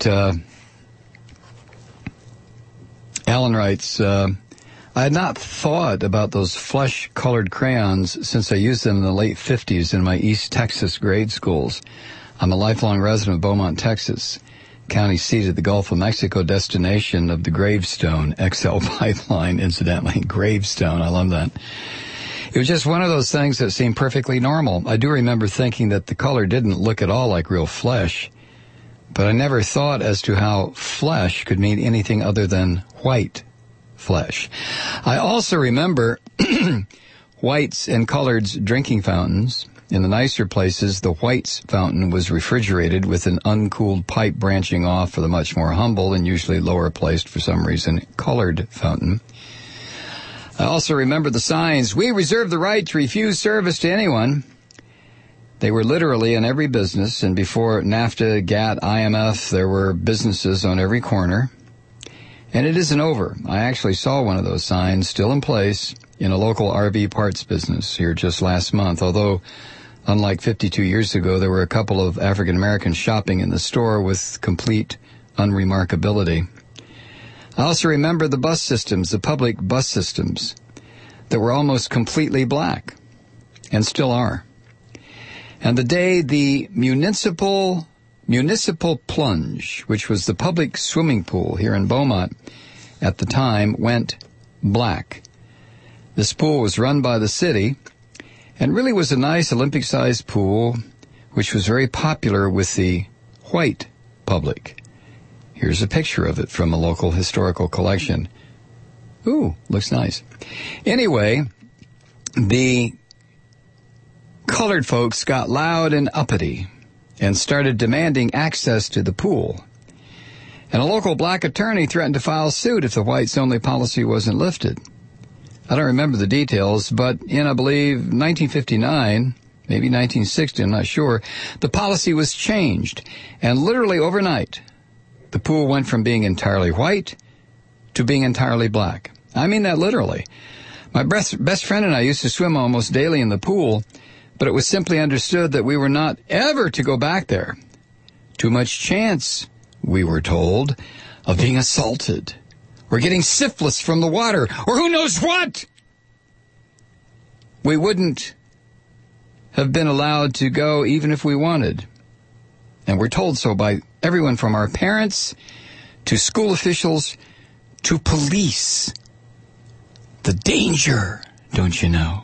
A: Alan writes, I had not thought about those flesh-colored crayons since I used them in the late 50s in my East Texas grade schools. I'm a lifelong resident of Beaumont, Texas, county seat of the Gulf of Mexico destination of the Gravestone XL pipeline, incidentally. Gravestone, I love that. It was just one of those things that seemed perfectly normal. I do remember thinking that the color didn't look at all like real flesh, but I never thought as to how flesh could mean anything other than white flesh. I also remember whites and coloreds drinking fountains. In the nicer places, the whites fountain was refrigerated with an uncooled pipe branching off for the much more humble and usually lower placed, for some reason, colored fountain. I also remember the signs, "We reserve the right to refuse service to anyone." They were literally in every business, and before NAFTA, GATT, IMF, there were businesses on every corner. And it isn't over. I actually saw one of those signs still in place in a local RV parts business here just last month, although, unlike 52 years ago, there were a couple of African Americans shopping in the store with complete unremarkability. I also remember the bus systems, the public bus systems, that were almost completely black, and still are. And the day the municipal Municipal Plunge, which was the public swimming pool here in Beaumont at the time, went black. This pool was run by the city and really was a nice Olympic-sized pool, which was very popular with the white public. Here's a picture of it from a local historical collection. Ooh, looks nice. Anyway, the colored folks got loud and uppity and started demanding access to the pool. And a local black attorney threatened to file suit if the whites-only policy wasn't lifted. I don't remember the details, but in, I believe, 1959, maybe 1960, I'm not sure, the policy was changed. And literally overnight, the pool went from being entirely white to being entirely black. I mean that literally. My best friend and I used to swim almost daily in the pool, but it was simply understood that we were not ever to go back there. Too much chance, we were told, of being assaulted or getting syphilis from the water or who knows what. We wouldn't have been allowed to go even if we wanted. And we're told so by everyone from our parents to school officials to police. The danger, don't you know?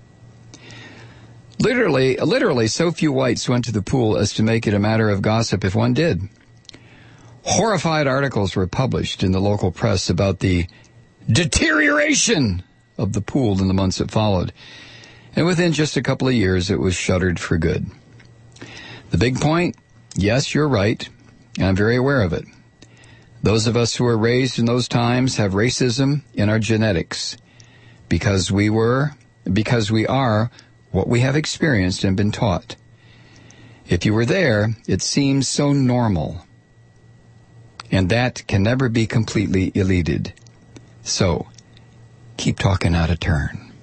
A: Literally, so few whites went to the pool as to make it a matter of gossip if one did. Horrified articles were published in the local press about the deterioration of the pool in the months that followed. And within just a couple of years, it was shuttered for good. The big point, yes, you're right, and I'm very aware of it. Those of us who were raised in those times have racism in our genetics because we are what we have experienced and been taught. If you were there, it seems so normal. And that can never be completely eluded. So, keep talking out of turn.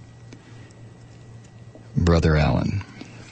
A: Brother Alan.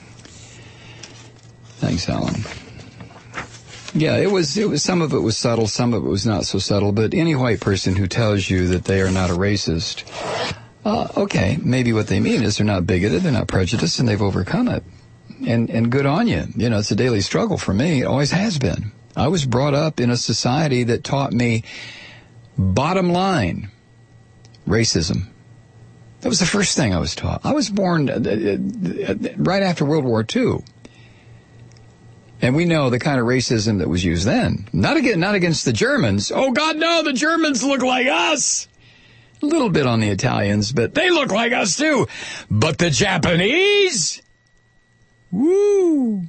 A: Thanks, Alan. Yeah, it was some of it was subtle, some of it was not so subtle, but any white person who tells you that they are not a racist, okay, maybe what they mean is they're not bigoted, they're not prejudiced, and they've overcome it. And good on you. You know, it's a daily struggle for me. It always has been. I was brought up in a society that taught me, bottom line, racism. That was the first thing I was taught. I was born right after World War II. And we know the kind of racism that was used then. Not against the Germans. Oh, God, no, the Germans look like us. A little bit on the Italians, but they look like us too. But the Japanese? Woo!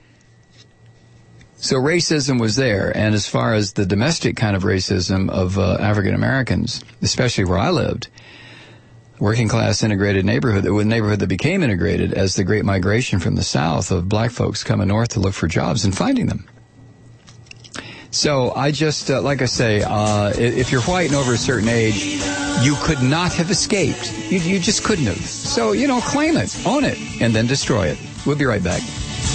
A: So racism was there, and as far as the domestic kind of racism of African Americans, especially where I lived, working class integrated neighborhood that became integrated as the great migration from the South of black folks coming north to look for jobs and finding them. So I just, like I say, if you're white and over a certain age, you could not have escaped. You just couldn't have. So, claim it, own it, and then destroy it. We'll be right back.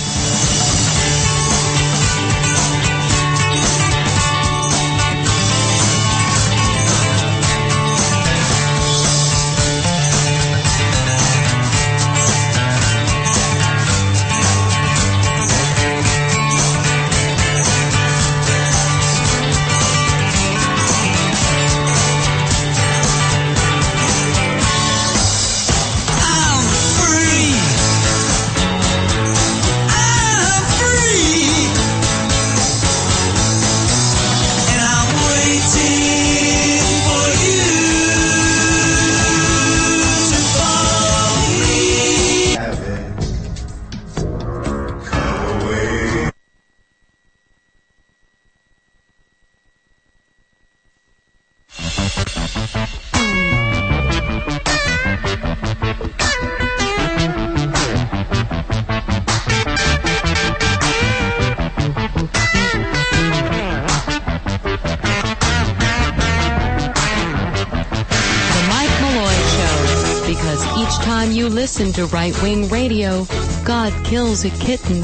C: Listen to right-wing radio, God kills a kitten.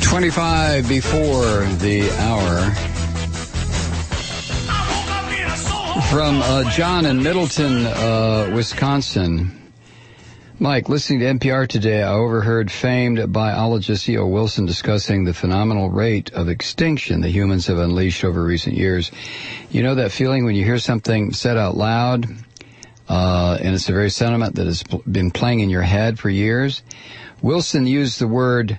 A: 25 before the hour. From John in Middleton, Wisconsin. Mike, listening to NPR today, I overheard famed biologist E.O. Wilson discussing the phenomenal rate of extinction that humans have unleashed over recent years. You know that feeling when you hear something said out loud, and it's a very sentiment that has been playing in your head for years? Wilson used the word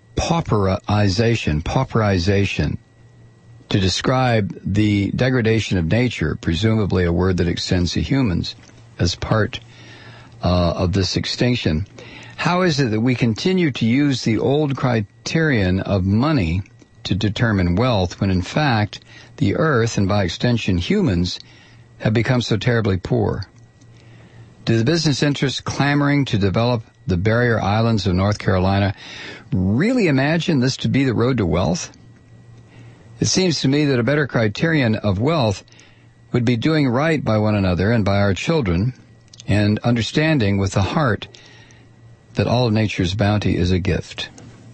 A: pauperization, to describe the degradation of nature, presumably a word that extends to humans, as part of this extinction. How is it that we continue to use the old criterion of money to determine wealth when, in fact, the earth, and by extension humans, have become so terribly poor? Do the business interests clamoring to develop the barrier islands of North Carolina really imagine this to be the road to wealth? It seems to me that a better criterion of wealth would be doing right by one another and by our children, and understanding with the heart that all of nature's bounty is a gift.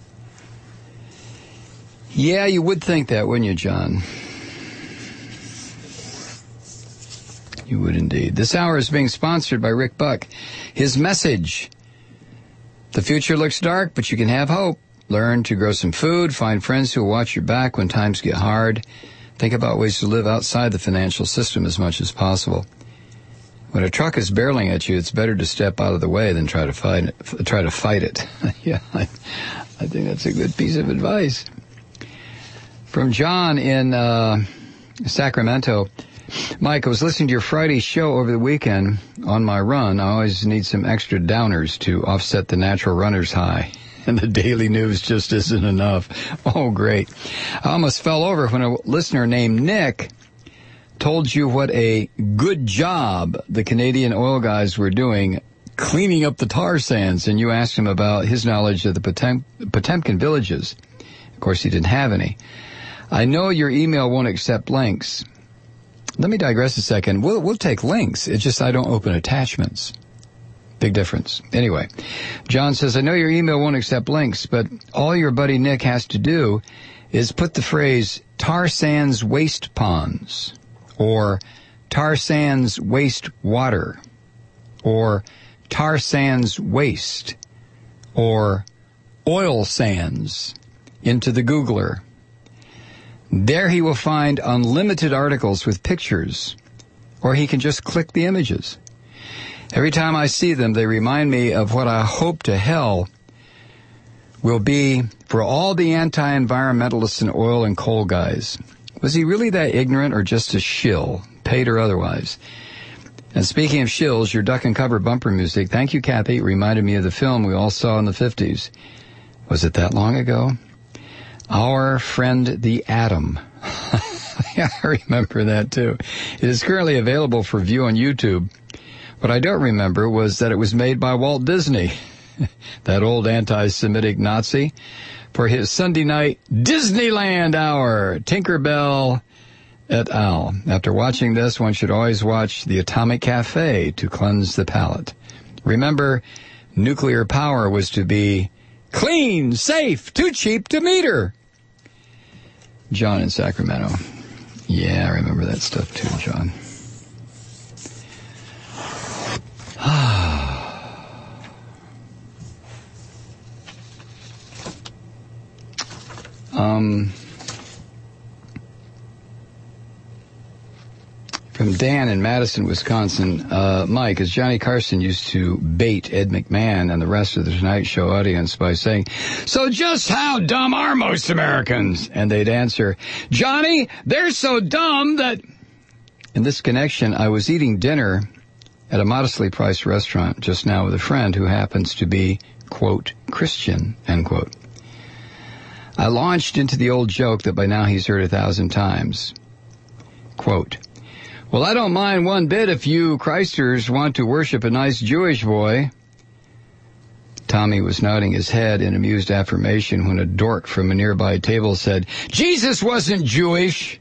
A: Yeah, you would think that, wouldn't you, John? You would indeed. This hour is being sponsored by Rick Buck. His message: the future looks dark, but you can have hope. Learn to grow some food, find friends who will watch your back when times get hard. Think about ways to live outside the financial system as much as possible. When a truck is barreling at you, it's better to step out of the way than try to fight it. Yeah, I think that's a good piece of advice. From John in Sacramento. Mike, I was listening to your Friday show over the weekend on my run. I always need some extra downers to offset the natural runner's high. And the daily news just isn't enough. Oh, great. I almost fell over when a listener named Nick told you what a good job the Canadian oil guys were doing cleaning up the tar sands, and you asked him about his knowledge of the Potemkin villages. Of course, he didn't have any. I know your email won't accept links. Let me digress a second. We'll take links. It's just I don't open attachments. Big difference. Anyway, John says, I know your email won't accept links, but all your buddy Nick has to do is put the phrase tar sands waste ponds, or tar sands waste water, or tar sands waste, or oil sands into the Googler. There he will find unlimited articles with pictures, or he can just click the images. Every time I see them, they remind me of what I hope to hell will be for all the anti-environmentalists and oil and coal guys. Was he really that ignorant, or just a shill, paid or otherwise? And speaking of shills, your duck and cover bumper music, thank you, Kathy, it reminded me of the film we all saw in the 50s. Was it that long ago? Our Friend the Atom. Yeah, I remember that too. It is currently available for view on YouTube. What I don't remember was that it was made by Walt Disney, that old anti-Semitic Nazi, for his Sunday night Disneyland hour, Tinkerbell et al. After watching this, one should always watch The Atomic Cafe to cleanse the palate. Remember, nuclear power was to be clean, safe, too cheap to meter. John in Sacramento. Yeah, I remember that stuff too, John. From Dan in Madison, Wisconsin. Mike, as Johnny Carson used to bait Ed McMahon and the rest of the Tonight Show audience by saying, so just how dumb are most Americans? And they'd answer, Johnny, they're so dumb that... In this connection, I was eating dinner at a modestly priced restaurant just now with a friend who happens to be, quote, Christian, end quote. I launched into the old joke that by now he's heard 1,000 times. Quote, well, I don't mind one bit if you Christers want to worship a nice Jewish boy. Tommy was nodding his head in amused affirmation when a dork from a nearby table said, Jesus wasn't Jewish.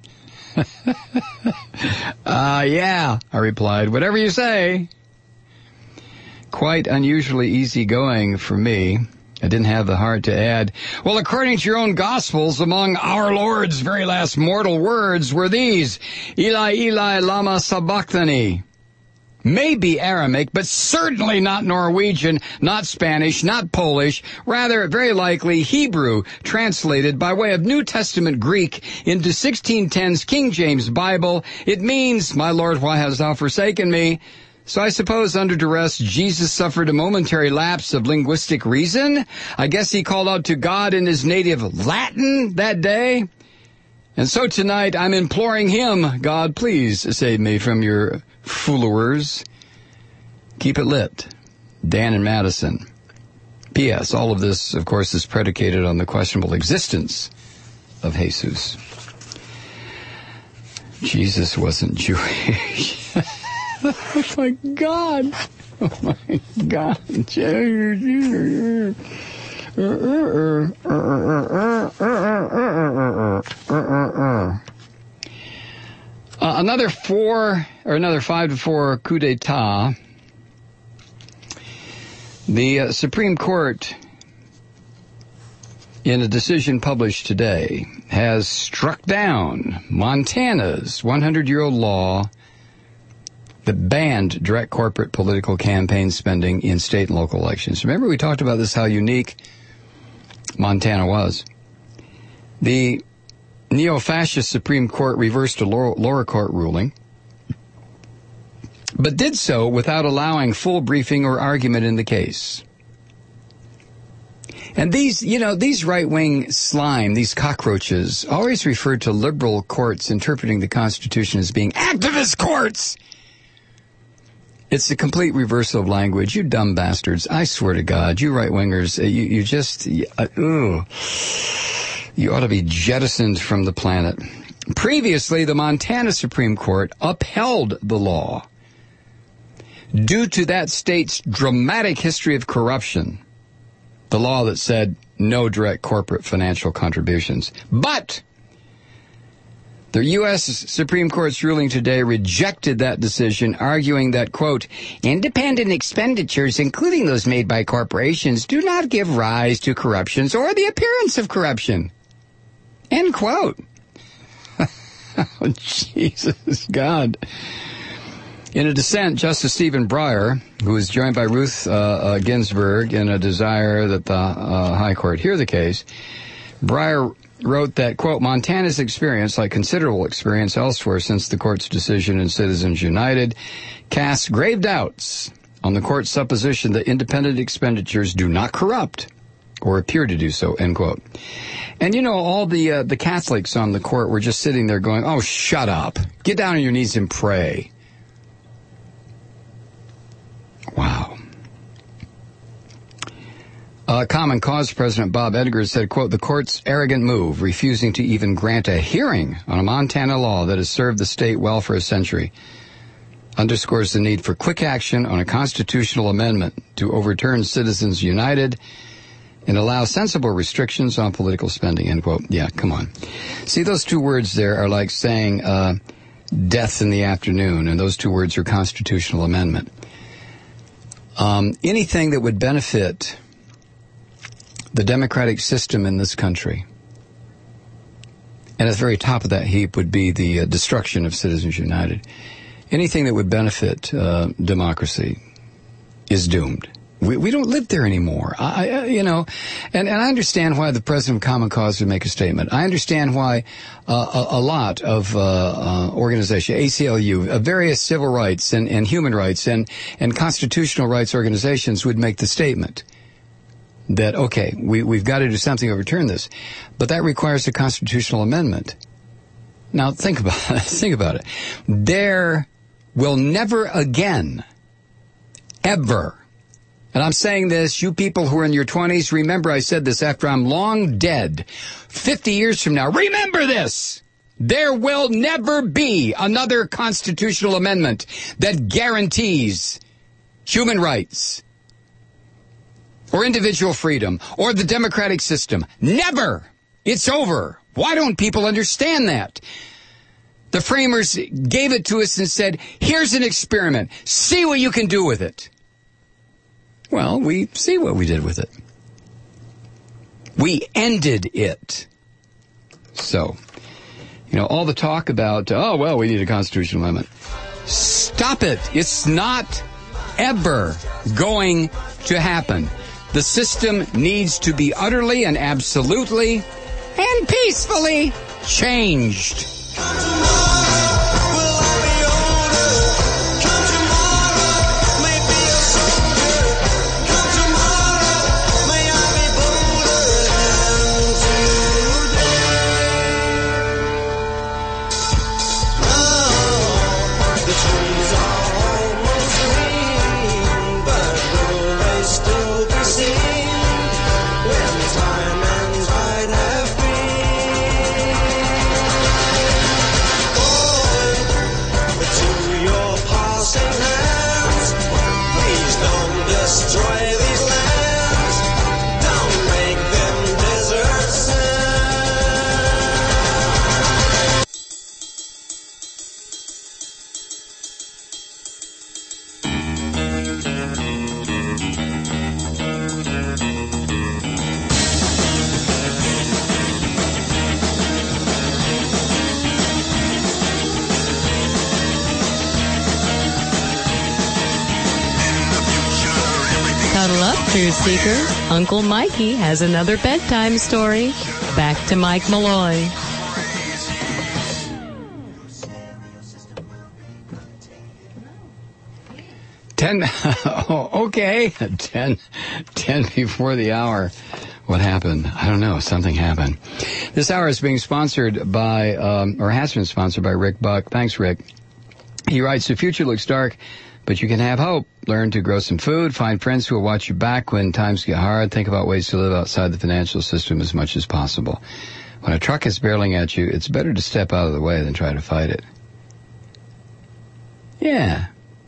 A: Yeah, I replied, whatever you say. Quite unusually easygoing for me. I didn't have the heart to add, well, according to your own Gospels, among our Lord's very last mortal words were these, Eli, Eli, lama sabachthani. Maybe Aramaic, but certainly not Norwegian, not Spanish, not Polish, rather very likely Hebrew, translated by way of New Testament Greek into 1610's King James Bible. It means, my Lord, why hast thou forsaken me? So I suppose under duress, Jesus suffered a momentary lapse of linguistic reason. I guess he called out to God in his native Latin that day. And so tonight I'm imploring him, God, please save me from your followers. Keep it lit. Dan and Madison. P.S. All of this, of course, is predicated on the questionable existence of Jesus. Jesus wasn't Jewish. Oh, my God. Oh, my God. Another 5-4 coup d'etat. The Supreme Court, in a decision published today, has struck down Montana's 100-year-old law that banned direct corporate political campaign spending in state and local elections. Remember, we talked about this, how unique Montana was. The neo-fascist Supreme Court reversed a lower court ruling, but did so without allowing full briefing or argument in the case. And these right-wing slime, these cockroaches, always refer to liberal courts interpreting the Constitution as being activist courts. It's a complete reversal of language. You dumb bastards. I swear to God, you right-wingers, you ought to be jettisoned from the planet. Previously, the Montana Supreme Court upheld the law due to that state's dramatic history of corruption. The law that said no direct corporate financial contributions. But the U.S. Supreme Court's ruling today rejected that decision, arguing that, quote, independent expenditures, including those made by corporations, do not give rise to corruptions or the appearance of corruption. End quote. Oh, Jesus, God. In a dissent, Justice Stephen Breyer, who was joined by Ruth Ginsburg in a desire that the High Court hear the case, Breyer wrote that, quote, Montana's experience, like considerable experience elsewhere since the court's decision in Citizens United, casts grave doubts on the court's supposition that independent expenditures do not corrupt or appear to do so, end quote. And, all the Catholics on the court were just sitting there going, oh, shut up. Get down on your knees and pray. Wow. Common Cause President Bob Edgar said, quote, the court's arrogant move, refusing to even grant a hearing on a Montana law that has served the state well for a century, underscores the need for quick action on a constitutional amendment to overturn Citizens United and allow sensible restrictions on political spending, end quote. Yeah, come on. See, those two words there are like saying death in the afternoon, and those two words are constitutional amendment. Anything that would benefit the democratic system in this country, and at the very top of that heap would be the destruction of Citizens United. Anything that would benefit democracy is doomed. We don't live there anymore. And I understand why the president of Common Cause would make a statement. I understand why a lot of organizations, ACLU, various civil rights and human rights and constitutional rights organizations would make the statement that, okay, we've got to do something to overturn this. But that requires a constitutional amendment. Now, think about it. There will never again, ever, and I'm saying this, you people who are in your 20s, remember I said this after I'm long dead. 50 years from now, remember this. There will never be another constitutional amendment that guarantees human rights or individual freedom or the democratic system. Never. It's over. Why don't people understand that? The framers gave it to us and said, here's an experiment. See what you can do with it. Well, we see what we did with it. We ended it. So, all the talk about, we need a constitutional amendment. Stop it. It's not ever going to happen. The system needs to be utterly and absolutely and peacefully changed.
C: Cuddle up, Truth Seekers. Uncle Mikey has another bedtime story. Back to Mike Malloy.
A: Okay. 10 before the hour. What happened? I don't know. Something happened. This hour is being sponsored by, or has been sponsored by Rick Buck. Thanks, Rick. He writes, the future looks dark, but you can have hope. Learn to grow some food. Find friends who will watch you back when times get hard. Think about ways to live outside the financial system as much as possible. When a truck is barreling at you, it's better to step out of the way than try to fight it. Yeah.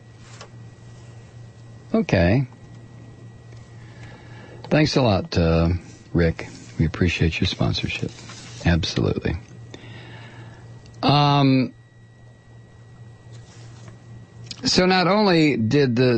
A: Okay. Thanks a lot, Rick. We appreciate your sponsorship. Absolutely. So not only did the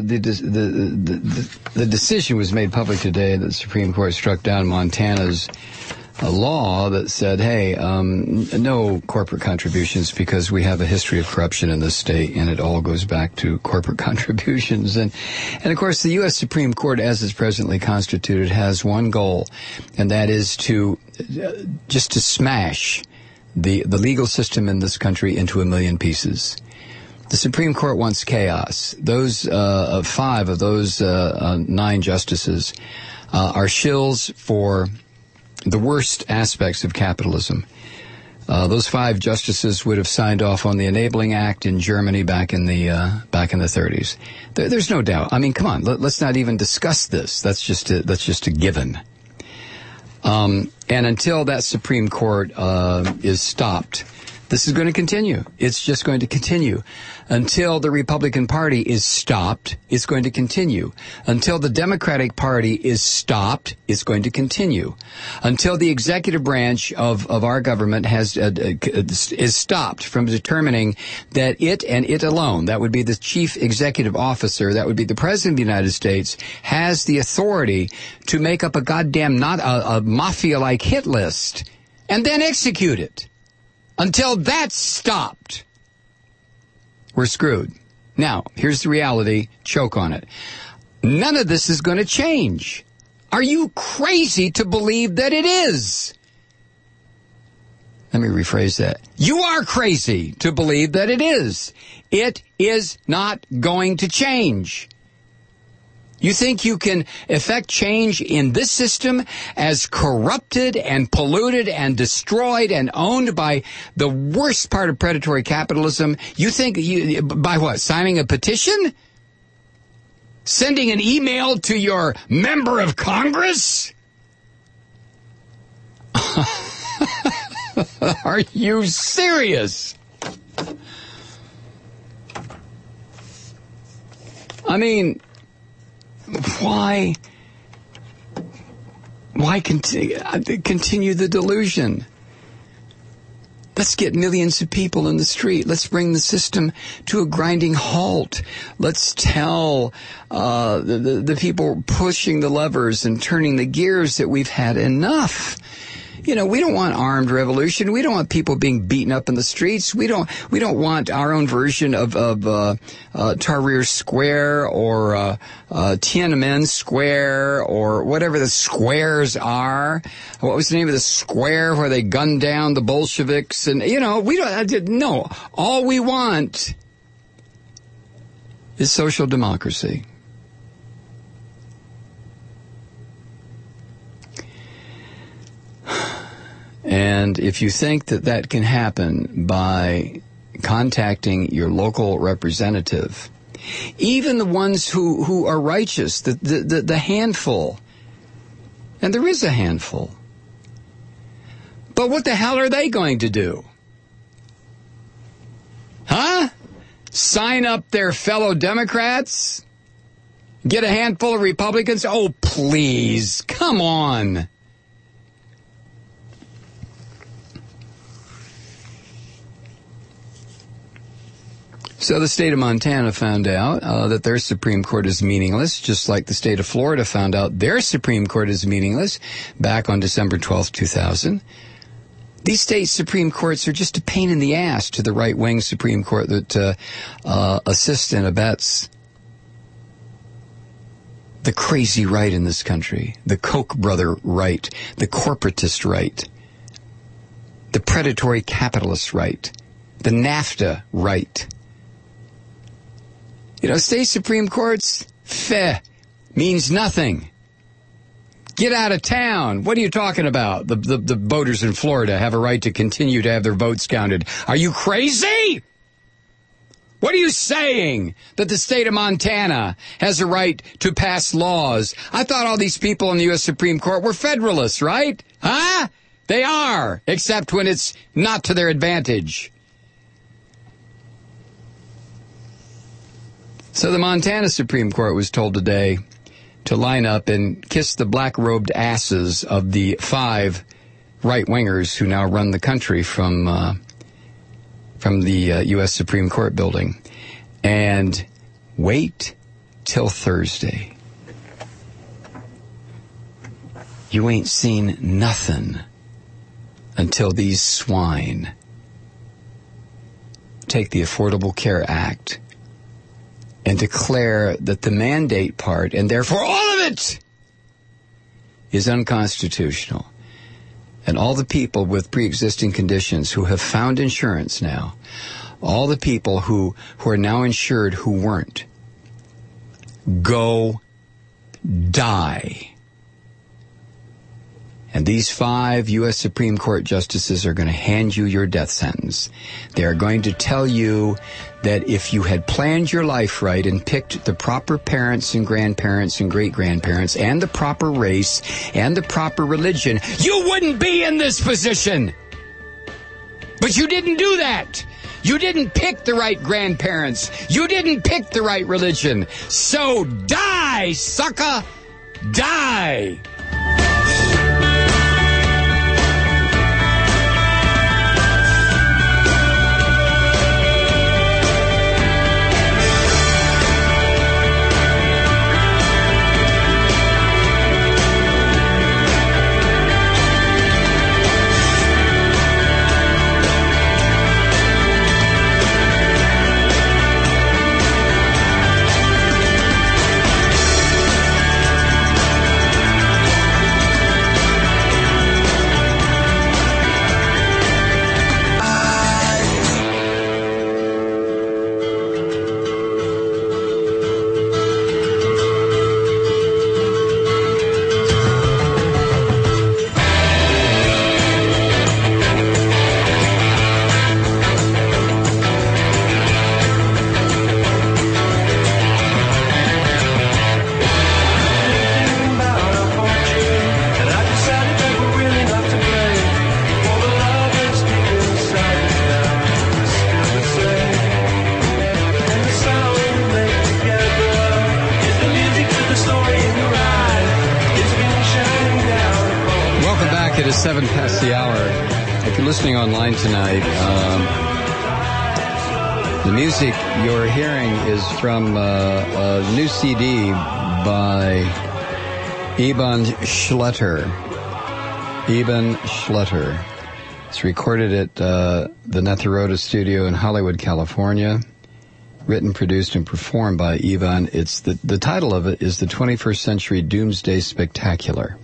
A: decision was made public today that the Supreme Court struck down Montana's law that said, hey, no corporate contributions because we have a history of corruption in this state, and it all goes back to corporate contributions. And of course, the U.S. Supreme Court, as is presently constituted, has one goal, and that is to just to smash the legal system in this country into a million pieces. The Supreme Court wants chaos. Those 5 of those 9 justices are shills for the worst aspects of capitalism. Those 5 justices would have signed off on the Enabling Act in Germany back in the 30s. There's no doubt. I mean, come on, let's not even discuss this. That's just a given. And until that Supreme Court is stopped, this is going to continue. It's just going to continue. Until the Republican Party is stopped, it's going to continue. Until the Democratic Party is stopped, it's going to continue. Until the executive branch of our government is stopped from determining that it and it alone, that would be the chief executive officer, that would be the President of the United States, has the authority to make up a goddamn, not a mafia-like hit list, and then execute it. Until that's stopped, we're screwed. Now, here's the reality. Choke on it. None of this is going to change. Are you crazy to believe that it is? Let me rephrase that. You are crazy to believe that it is. It is not going to change. You think you can effect change in this system as corrupted and polluted and destroyed and owned by the worst part of predatory capitalism? You think by what? Signing a petition? Sending an email to your member of Congress? Are you serious? I mean, why continue the delusion? Let's get millions of people in the street. Let's bring the system to a grinding halt. Let's tell the people pushing the levers and turning the gears that we've had enough. You know, we don't want armed revolution. We don't want people being beaten up in the streets. We don't want our own version of Tahrir Square or Tiananmen Square or whatever the squares are. What was the name of the square where they gunned down the Bolsheviks? And, you know, we don't, no. All we want is social democracy. And if you think that that can happen by contacting your local representative, even the ones who are righteous, the handful, and there is a handful, but what the hell are they going to do? Huh? Sign up their fellow Democrats? Get a handful of Republicans? Oh, please, come on. So the state of Montana found out that their Supreme Court is meaningless, just like the state of Florida found out their Supreme Court is meaningless back on December 12th, 2000. These state Supreme Courts are just a pain in the ass to the right-wing Supreme Court that assists and abets the crazy right in this country, the Koch brother right, the corporatist right, the predatory capitalist right, the NAFTA right. You know, state Supreme Courts, means nothing. Get out of town. What are you talking about? The voters in Florida have a right to continue to have their votes counted. Are you crazy? What are you saying? That the state of Montana has a right to pass laws? I thought all these people in the U.S. Supreme Court were Federalists, right? Huh? They are, except when it's not to their advantage. So the Montana Supreme Court was told today to line up and kiss the black-robed asses of the 5 right-wingers who now run the country from the U.S. Supreme Court building, and wait till Thursday. You ain't seen nothing until these swine take the Affordable Care Act and declare that the mandate part, and therefore all of it, is unconstitutional. And all the people with pre-existing conditions who have found insurance now, all the people who are now insured who weren't, go die. And these 5 U.S. Supreme Court justices are going to hand you your death sentence. They are going to tell you that if you had planned your life right and picked the proper parents and grandparents and great-grandparents and the proper race and the proper religion, you wouldn't be in this position. But you didn't do that. You didn't pick the right grandparents. You didn't pick the right religion. So die, sucker! Die! It is 7 past the hour. if you're listening online tonight, the music you're hearing is from a new CD by Eben Schlueter. Eben Schlueter. It's recorded at the Netherota Studio in Hollywood, California. Written, produced, and performed by Eben. It's the title of it is The 21st Century Doomsday Spectacular.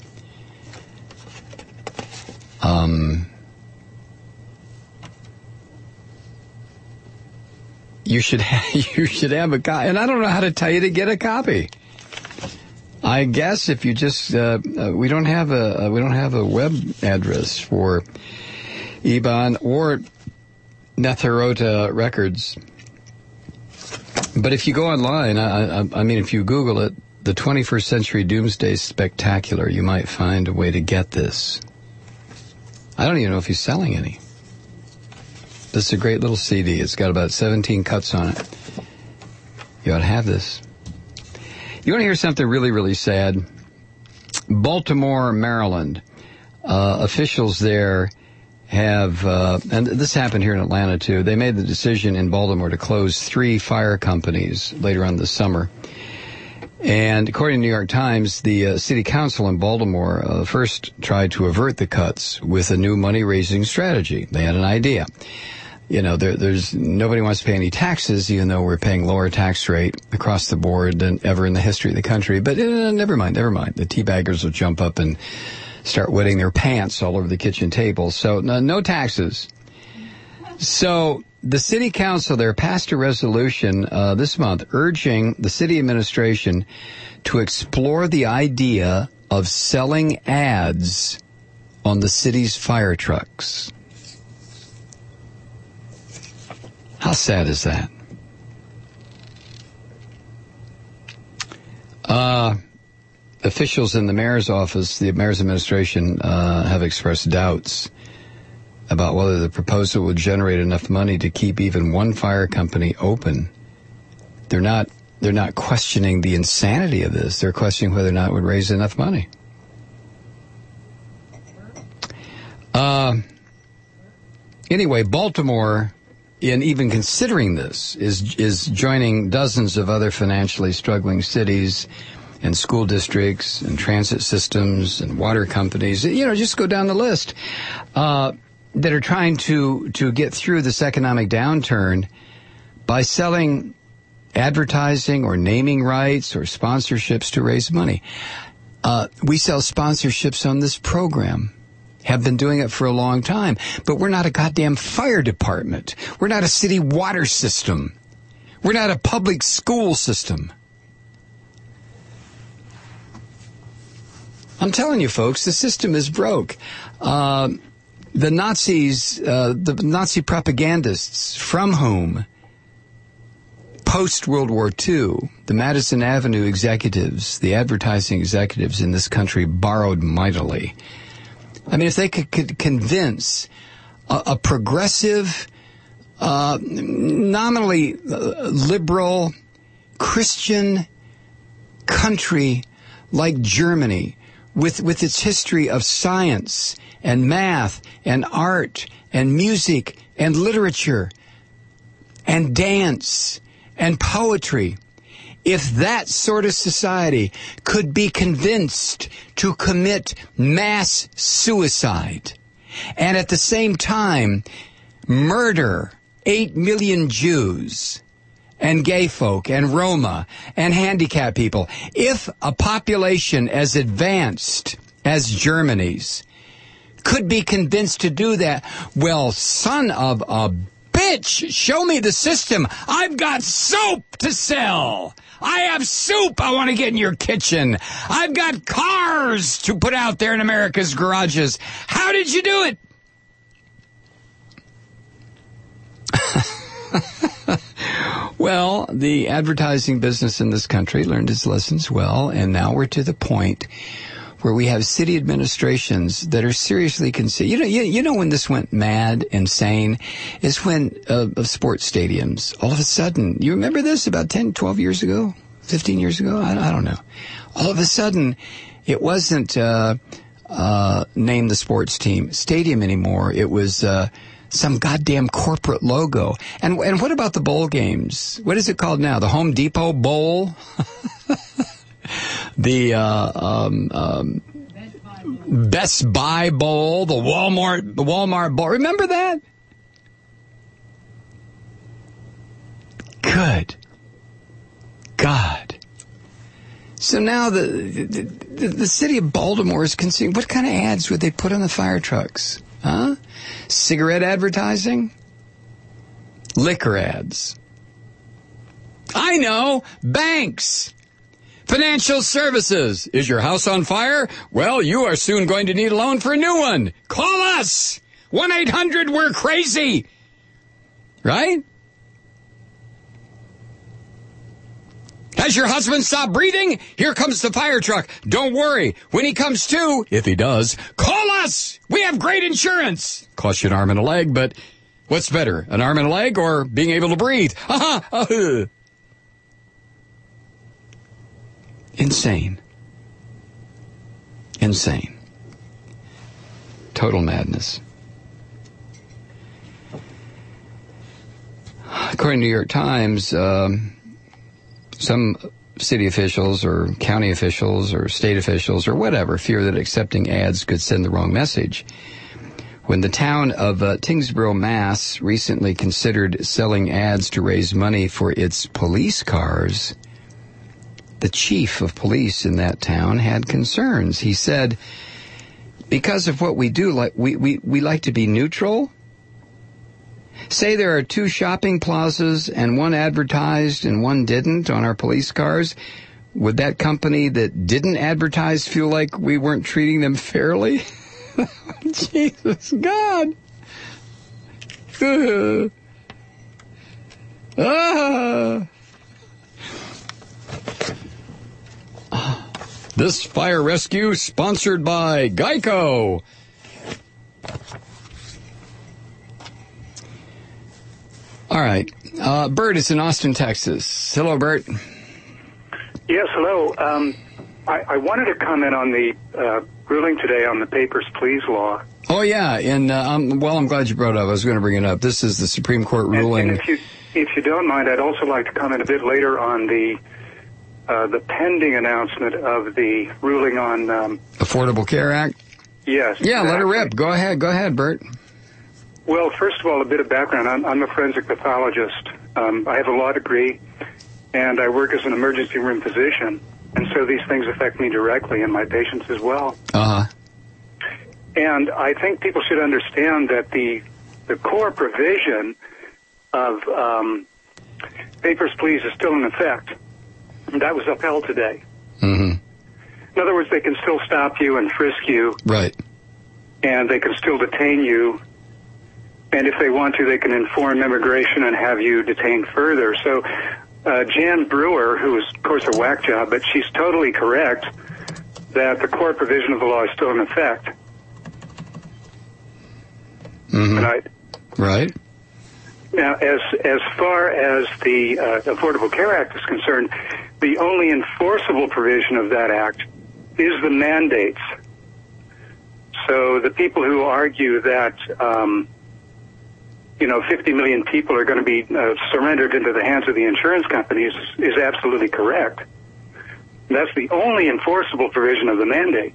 A: You should have a copy, and I don't know how to tell you to get a copy. I guess if you just we don't have a web address for Eben or Netherota Records. But if you go online, I mean, if you Google it, the 21st Century Doomsday Spectacular, you might find a way to get this. I don't even know if he's selling any. This is a great little CD. It's got about 17 cuts on it. You ought to have this. You want to hear something really, really sad? Baltimore, Maryland. Officials there have, and this happened here in Atlanta too, they made the decision in Baltimore to close 3 fire companies later on this summer. And according to the New York Times, the city council in Baltimore first tried to avert the cuts with a new money-raising strategy. They had an idea. You know, there's nobody wants to pay any taxes, even though we're paying lower tax rate across the board than ever in the history of the country. But never mind. The teabaggers will jump up and start wetting their pants all over the kitchen table. So no taxes. So the city council there passed a resolution this month urging the city administration to explore the idea of selling ads on the city's fire trucks. How sad is that? Officials in the mayor's office, the mayor's administration, have expressed doubts about whether the proposal would generate enough money to keep even one fire company open. They're not questioning the insanity of this. They're questioning whether or not it would raise enough money. Anyway, Baltimore, in even considering this, is joining dozens of other financially struggling cities and school districts and transit systems and water companies. You know, just go down the list that are trying to get through this economic downturn by selling advertising or naming rights or sponsorships to raise money. We sell sponsorships on this program. Have been doing it for a long time, but we're not a goddamn fire department. We're not a city water system. We're not a public school system. I'm telling you, folks, the system is broke. The Nazis, the Nazi propagandists, from whom post-World War II, the Madison Avenue executives, the advertising executives in this country borrowed mightily. I mean, if they could convince a progressive, nominally liberal, Christian country like Germany, with its history of science and math and art and music and literature and dance and poetry, if that sort of society could be convinced to commit mass suicide and at the same time murder 8 million Jews and gay folk and Roma and handicapped people, if a population as advanced as Germany's could be convinced to do that, well, son of a bitch, show me the system. I've got soap to sell. I have soup I want to get in your kitchen. I've got cars to put out there in America's garages. How did you do it? Well, the advertising business in this country learned its lessons well, and now we're to the point where we have city administrations that are seriously considering. You know when this went mad, insane, is when of sports stadiums. All of a sudden, you remember this about 10, 12 years ago, 15 years ago? I don't know. All of a sudden, it wasn't name the sports team stadium anymore. It was some goddamn corporate logo. And what about the bowl games? What is it called now? The Home Depot Bowl? The Best Buy Bowl, the Walmart Bowl. Remember that? Good God. So now the city of Baltimore is considering, what kind of ads would they put on the fire trucks? Huh? Cigarette advertising? Liquor ads. I know! Banks! Financial services. Is your house on fire? Well, you are soon going to need a loan for a new one. Call us! 1-800-WERE-CRAZY! Right? Has your husband stopped breathing? Here comes the fire truck. Don't worry. When he comes to, if he does, call us! We have great insurance! Costs you an arm and a leg, but what's better, an arm and a leg or being able to breathe? Insane. Insane. Total madness. According to New York Times, some city officials or county officials or state officials or whatever fear that accepting ads could send the wrong message. When the town of Tingsboro, Mass. recently considered selling ads to raise money for its police cars, the chief of police in that town had concerns. He said, because of what we do, like we like to be neutral. Say there are 2 shopping plazas and one advertised and one didn't on our police cars. Would that company that didn't advertise feel like we weren't treating them fairly? Jesus, God. This fire rescue sponsored by Geico. All right. Bert is in Austin, Texas. Hello, Bert.
E: Yes, hello. I wanted to comment on the ruling today on the Papers, Please law.
A: Oh, yeah. And, I'm glad you brought it up. I was going to bring it up. This is the Supreme Court ruling.
E: And if you don't mind, I'd also like to comment a bit later on the pending announcement of the ruling on...
A: Affordable Care Act?
E: Yes.
A: Yeah,
E: exactly.
A: let her rip. Go ahead, Bert.
E: Well, first of all, a bit of background. I'm a forensic pathologist. I have a law degree, and I work as an emergency room physician. And so these things affect me directly and my patients as well.
A: Uh-huh.
E: And I think people should understand that the core provision of Papers, Please is still in effect. And that was upheld today.
A: Mm-hmm.
E: In other words, they can still stop you and frisk you.
A: Right. And
E: they can still detain you. And if they want to, they can inform immigration and have you detained further. So Jan Brewer, who is, of course, a whack job, but she's totally correct that the core provision of the law is still in effect.
A: Mm-hmm. Right.
E: Now, as far as the Affordable Care Act is concerned, the only enforceable provision of that act is the mandates. So the people who argue that 50 million people are going to be surrendered into the hands of the insurance companies is absolutely correct. That's the only enforceable provision of the mandate.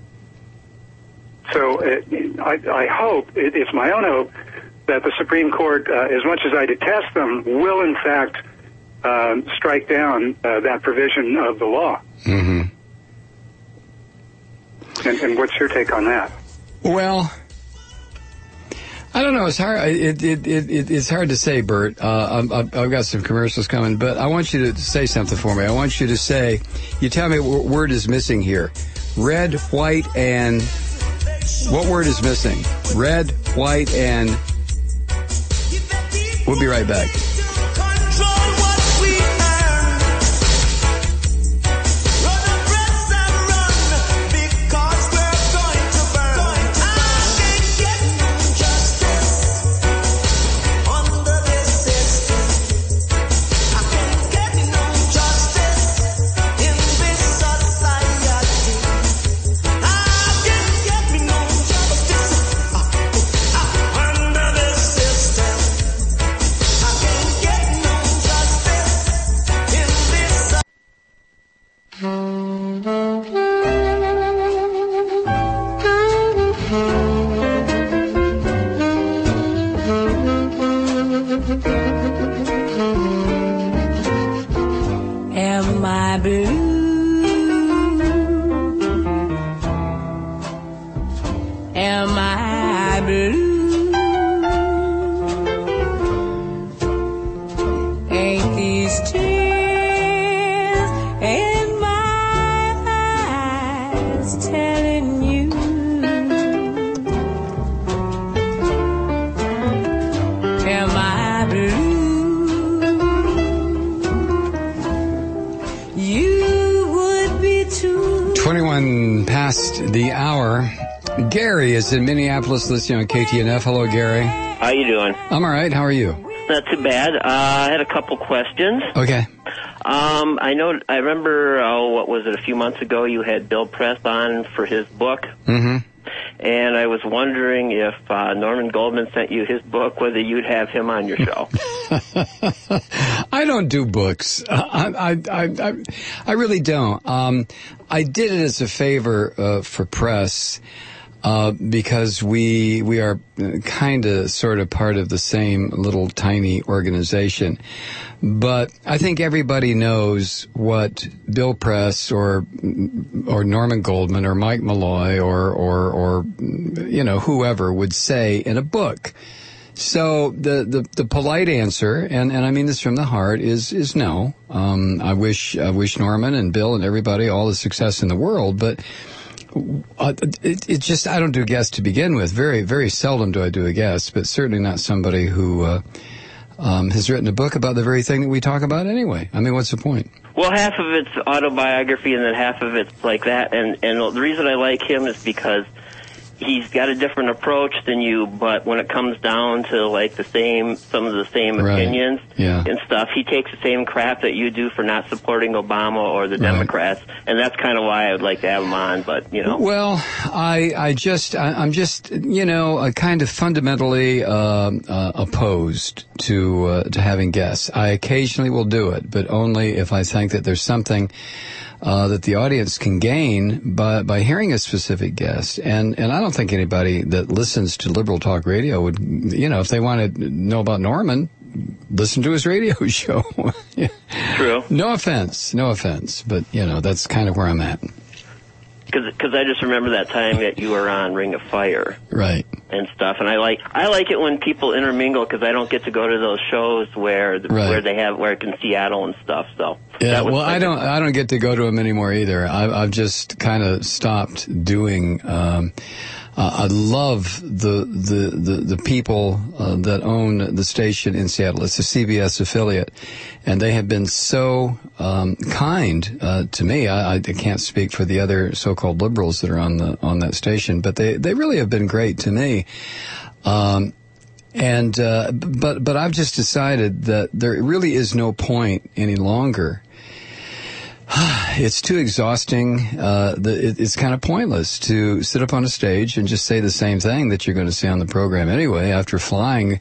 E: So I hope, it's my own hope, that the Supreme Court, as much as I detest them, will in fact strike down that provision of the law.
A: Mm-hmm.
E: And what's your take on that?
A: Well, I don't know. It's hard. It's hard to say, Bert. I've got some commercials coming, but I want you to say something for me. I want you to say, you tell me what word is missing here. Red, white, and... What word is missing? Red, white, and... We'll be right back.
C: Am I blue? Ain't these tears in my eyes telling you? Am I blue? You would be too.
A: 21 past the hour. Gary is in Minneapolis listening on KTNF. Hello, Gary.
F: How you doing?
A: I'm all right. How are you?
F: Not too bad. I had a couple questions.
A: Okay.
F: I remember, what was it, a few months ago you had Bill Press on for his book.
A: Mm-hmm.
F: And I was wondering if Norman Goldman sent you his book, whether you'd have him on your show.
A: I don't do books. I really don't. I did it as a favor for Press. Because we are kind of sort of part of the same little tiny organization. But I think everybody knows what Bill Press or Norman Goldman or Mike Malloy or you know, whoever would say in a book. So the polite answer, and I mean this from the heart, is no. I wish Norman and Bill and everybody all the success in the world, but it just, I don't do guests to begin with. Very, very seldom do I do a guest, but certainly not somebody who has written a book about the very thing that we talk about anyway. I mean, what's the point?
F: Well, half of it's autobiography and then half of it's like that. And the reason I like him is because he's got a different approach than you, but when it comes down to like some of the same opinions and stuff, he takes the same crap that you do for not supporting Obama or the Democrats, and that's kind of why I would like to have him on. But you know, well,
A: I'm just you know, kind of fundamentally opposed to having guests. I occasionally will do it, but only if I think that there's something that the audience can gain by hearing a specific guest. And I don't think anybody that listens to Liberal Talk Radio would, you know, if they want to know about Norman, listen to his radio show.
F: True.
A: No offense, but, you know, that's kind of where I'm at.
F: Because I just remember that time that you were on Ring of Fire.
A: Right.
F: And stuff, and I like it when people intermingle, because I don't get to go to those shows where it's in Seattle and stuff. So
A: yeah, well, I don't get to go to them anymore either. I've just kind of stopped doing. I love the people that own the station in Seattle. It's a CBS affiliate, and they have been so kind to me. I can't speak for the other so-called liberals that are on that station, but they really have been great to me. But I've just decided that there really is no point any longer. It's too exhausting. It's kind of pointless to sit up on a stage and just say the same thing that you're going to say on the program anyway after flying,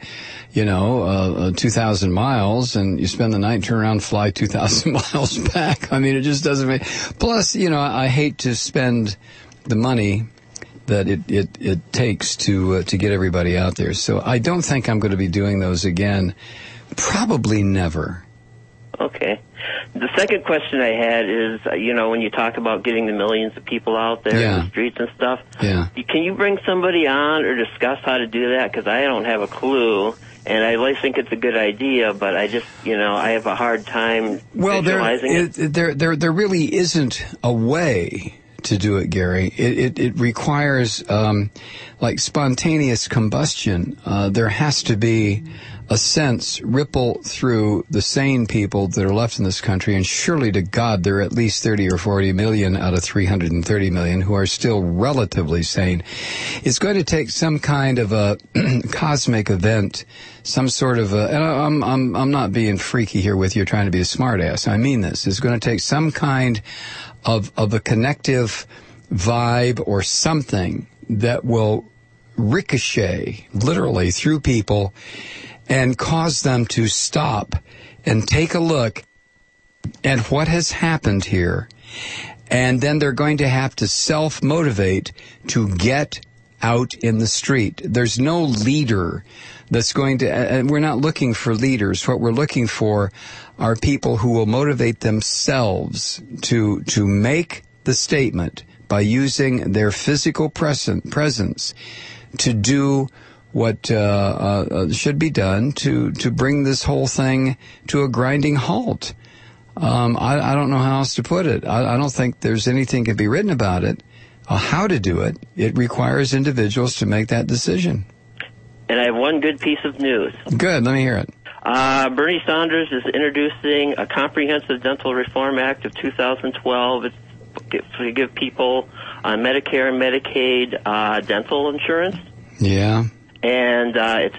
A: 2,000 miles, and you spend the night and turn around and fly 2,000 miles back. I mean, it just doesn't make... Plus, I hate to spend the money that it takes to get everybody out there. So I don't think I'm going to be doing those again. Probably never.
F: Okay. The second question I had is, when you talk about getting the millions of people out there in the streets and stuff, can you bring somebody on or discuss how to do that? Because I don't have a clue, and I always think it's a good idea, but I just, I have a hard time visualizing it.
A: There really isn't a way to do it, Gary. It requires, like spontaneous combustion. There has to be a sense ripple through the sane people that are left in this country, and surely to God there are at least 30 or 40 million out of 330 million who are still relatively sane. It's going to take some kind of a cosmic event, some sort of a, and I'm not being freaky here with you trying to be a smartass. I mean this. It's going to take some kind of a connective vibe or something that will ricochet literally through people and cause them to stop and take a look at what has happened here. And then they're going to have to self-motivate to get out in the street. There's no leader that's going to, and we're not looking for leaders. What we're looking for are people who will motivate themselves to make the statement by using their physical presence to do what should be done to bring this whole thing to a grinding halt. I don't know how else to put it. I don't think there's anything can be written about it, how to do it. It requires individuals to make that decision.
F: And I have one good piece of news.
A: Good, let me hear it.
F: Bernie Sanders is introducing a Comprehensive Dental Reform Act of 2012. It's to give people on Medicare and Medicaid dental insurance.
A: Yeah.
F: And it's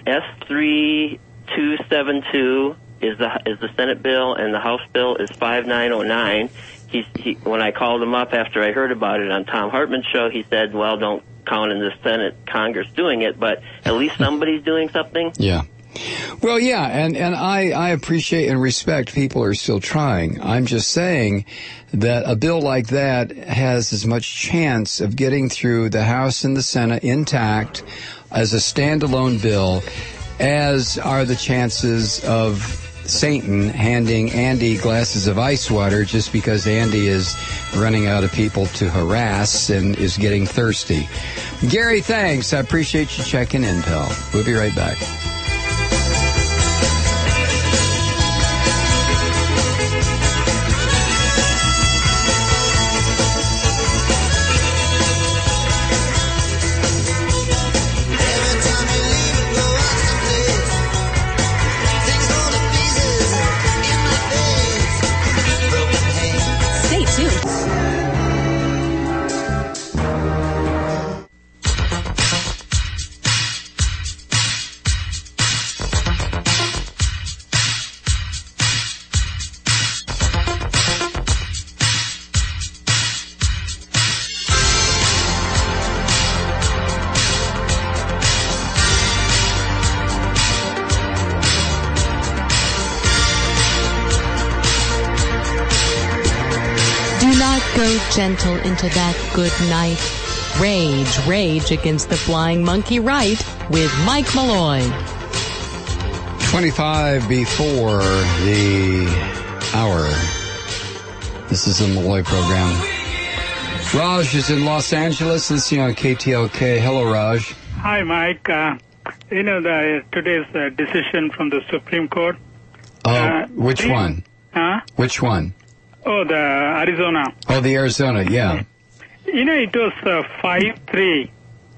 F: S3272 is the Senate bill, and the House bill is 5909. When I called him up after I heard about it on Tom Hartman's show, he said, well, don't count in the Senate, Congress doing it, but at least somebody's doing something.
A: Yeah. Well, yeah, and I appreciate and respect people are still trying. I'm just saying that a bill like that has as much chance of getting through the House and the Senate intact as a standalone bill as are the chances of Satan handing Andy glasses of ice water just because Andy is running out of people to harass and is getting thirsty. Gary, thanks. I appreciate you checking in, pal. We'll be right back.
C: Gentle into that good night. Rage against the flying monkey right with Mike Malloy.
A: 25 before the hour. This is the Malloy program. Raj is in Los Angeles, listening on KTLK. Hello, Raj.
G: Hi, Mike. Today's decision from the Supreme Court.
A: Which one? Which one?
G: Oh, the Arizona.
A: Oh, the Arizona, yeah.
G: It was 5-3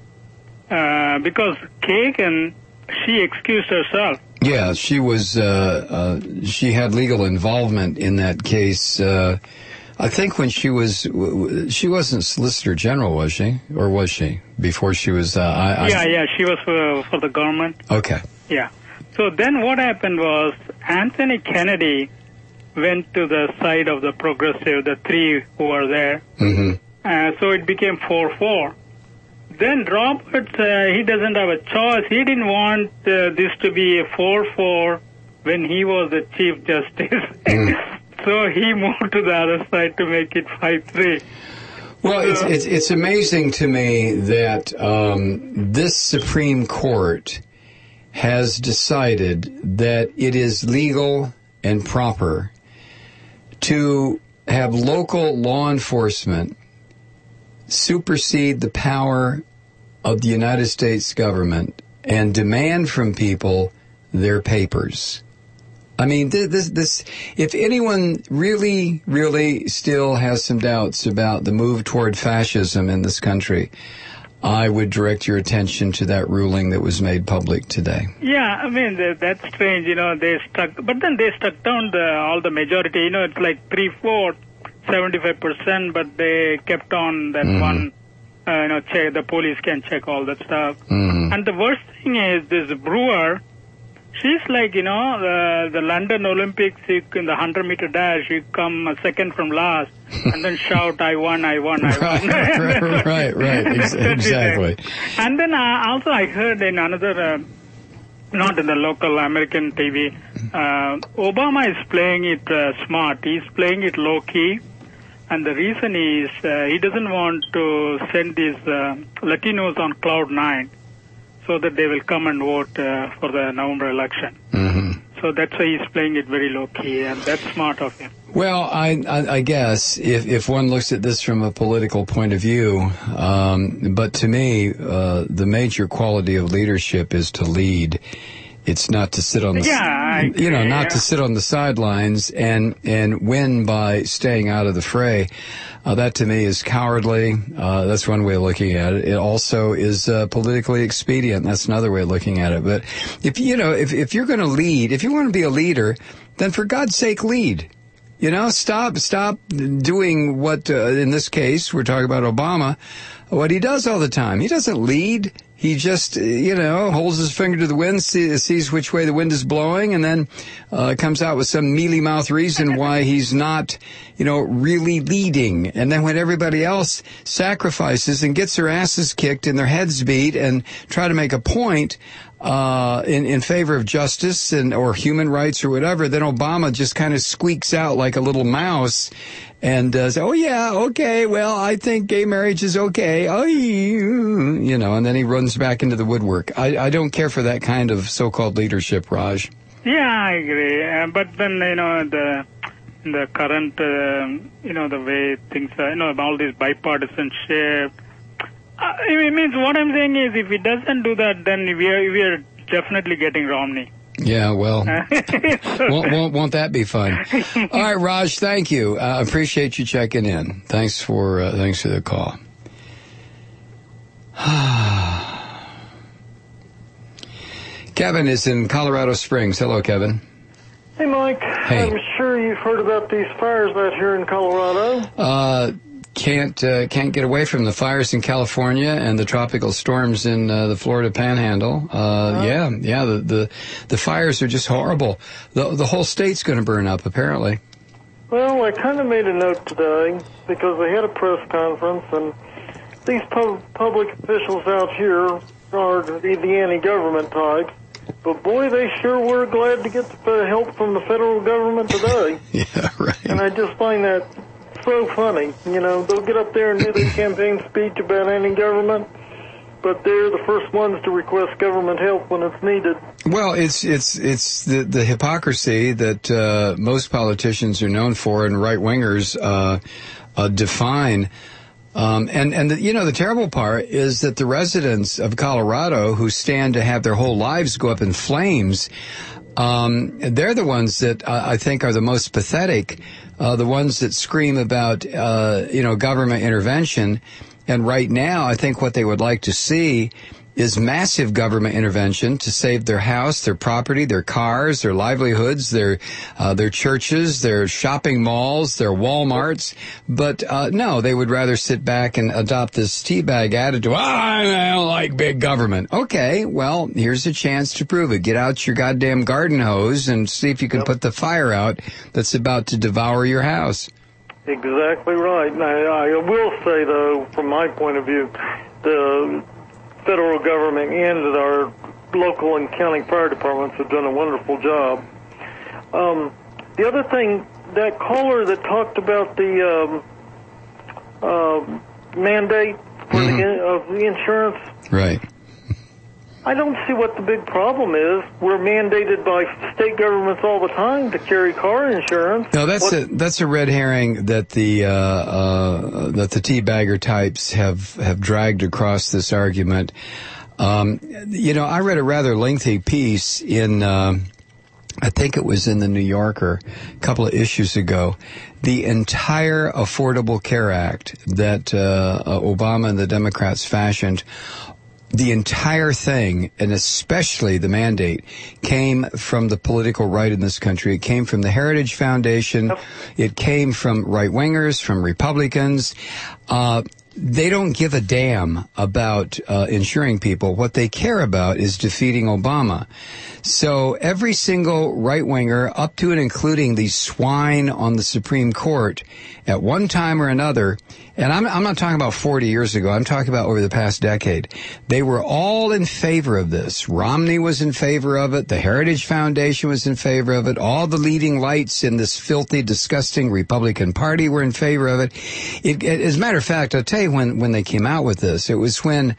G: because Kagan, she excused herself.
A: Yeah, she was. She had legal involvement in that case. I think when she wasn't Solicitor General, was she, or was she before she was?
G: Yeah, she was for the government.
A: Okay.
G: Yeah. So then what happened was Anthony Kennedy went to the side of the progressive, the three who were there.
A: Mm-hmm.
G: So it became 4-4. Then Roberts, he doesn't have a choice. He didn't want this to be a 4-4 when he was the Chief Justice. So he moved to the other side to make it 5-3.
A: Well, it's amazing to me that this Supreme Court has decided that it is legal and proper to have local law enforcement supersede the power of the United States government and demand from people their papers. I mean, this, if anyone really, really still has some doubts about the move toward fascism in this country, I would direct your attention to that ruling that was made public today.
G: Yeah, I mean, that's strange, they stuck, but then they stuck down all the majority, it's like 3/4, 75%, but they kept on that one, check, the police can check all that stuff.
A: Mm-hmm.
G: And the worst thing is this Brewer, she's like, the London Olympics, in the 100-meter dash, you come second from last and then shout, I won.
A: Right, exactly.
G: And then also I heard in another, not in the local American TV, Obama is playing it smart. He's playing it low-key. And the reason is he doesn't want to send these Latinos on cloud nine so that they will come and vote for the November election.
A: Mm-hmm.
G: So that's why he's playing it very low-key, and that's smart of him.
A: Well, I guess if one looks at this from a political point of view, but to me, the major quality of leadership is to lead. It's not to sit on the, not to sit on the sidelines and win by staying out of the fray. That to me is cowardly. That's one way of looking at it. It also is politically expedient. That's another way of looking at it. But if you're going to lead, if you want to be a leader, then for God's sake, lead. Stop doing what, in this case, we're talking about Obama, what he does all the time. He doesn't lead. He just, holds his finger to the wind, sees which way the wind is blowing, and then comes out with some mealy-mouthed reason why he's not, really leading. And then when everybody else sacrifices and gets their asses kicked and their heads beat and try to make a point in favor of justice or human rights or whatever, then Obama just kind of squeaks out like a little mouse and says, oh, yeah, okay, well, I think gay marriage is okay. Oh, and then he runs back into the woodwork. I don't care for that kind of so-called leadership, Raj.
G: Yeah, I agree. But then, the current, the way things are, all this bipartisanship, it means what I'm saying is if he doesn't do that, then we are definitely getting Romney.
A: Yeah, well, won't that be fun? All right, Raj, thank you. I appreciate you checking in. Thanks for the call. Kevin is in Colorado Springs. Hello, Kevin.
H: Hey, Mike.
A: Hey.
H: I'm sure you've heard about these fires out here in Colorado.
A: Can't get away from the fires in California and the tropical storms in the Florida Panhandle. The fires are just horrible. The whole state's going to burn up, apparently.
H: Well, I kind of made a note today because they had a press conference, and these public officials out here are the anti-government types. But boy, they sure were glad to get the help from the federal government today.
A: Yeah, right.
H: And I just find that so funny. They'll get up there and do their campaign speech about anti-government, but they're the first ones to request government help when it's needed.
A: Well, it's the hypocrisy that most politicians are known for and right-wingers define. The terrible part is that the residents of Colorado who stand to have their whole lives go up in flames, they're the ones that I think are the most pathetic, the ones that scream about, government intervention. And right now, I think what they would like to see is massive government intervention to save their house, their property, their cars, their livelihoods, their churches, their shopping malls, their Walmarts. But no, they would rather sit back and adopt this teabag attitude. I don't like big government. Okay, well, here's a chance to prove it. Get out your goddamn garden hose and see if you can put the fire out that's about to devour your house.
H: Exactly right. Now, I will say, though, from my point of view, the federal government and our local and county fire departments have done a wonderful job. The other thing, that caller that talked about the mandate for the insurance.
A: Right.
H: I don't see what the big problem is. We're mandated by state governments all the time to carry car insurance.
A: No, that's a red herring that the teabagger types have dragged across this argument. I read a rather lengthy piece in I think it was in the New Yorker a couple of issues ago. The entire Affordable Care Act that Obama and the Democrats fashioned, the entire thing, and especially the mandate, came from the political right in this country. It came from the Heritage Foundation. It came from right-wingers, from Republicans. They don't give a damn about insuring people. What they care about is defeating Obama. So every single right-winger, up to and including the swine on the Supreme Court, at one time or another, and I'm not talking about 40 years ago, I'm talking about over the past decade, they were all in favor of this. Romney was in favor of it. The Heritage Foundation was in favor of it. All the leading lights in this filthy, disgusting Republican Party were in favor of it. As a matter of fact, I'll tell tell you when they came out with this. It was when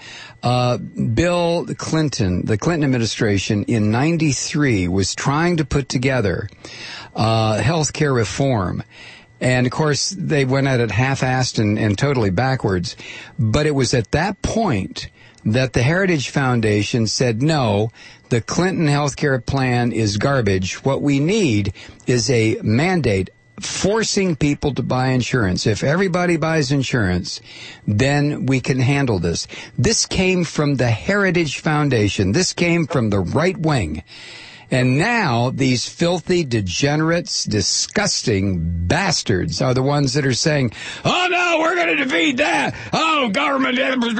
A: Bill Clinton, the Clinton administration in 93, was trying to put together health care reform. And, of course, they went at it half-assed and totally backwards. But it was at that point that the Heritage Foundation said, no, the Clinton health care plan is garbage. What we need is a mandate forcing people to buy insurance. If everybody buys insurance, then we can handle this. This came from the Heritage Foundation. This came from the right wing. And now these filthy, degenerates, disgusting bastards are the ones that are saying, oh, no, we're going to defeat that. Oh, government.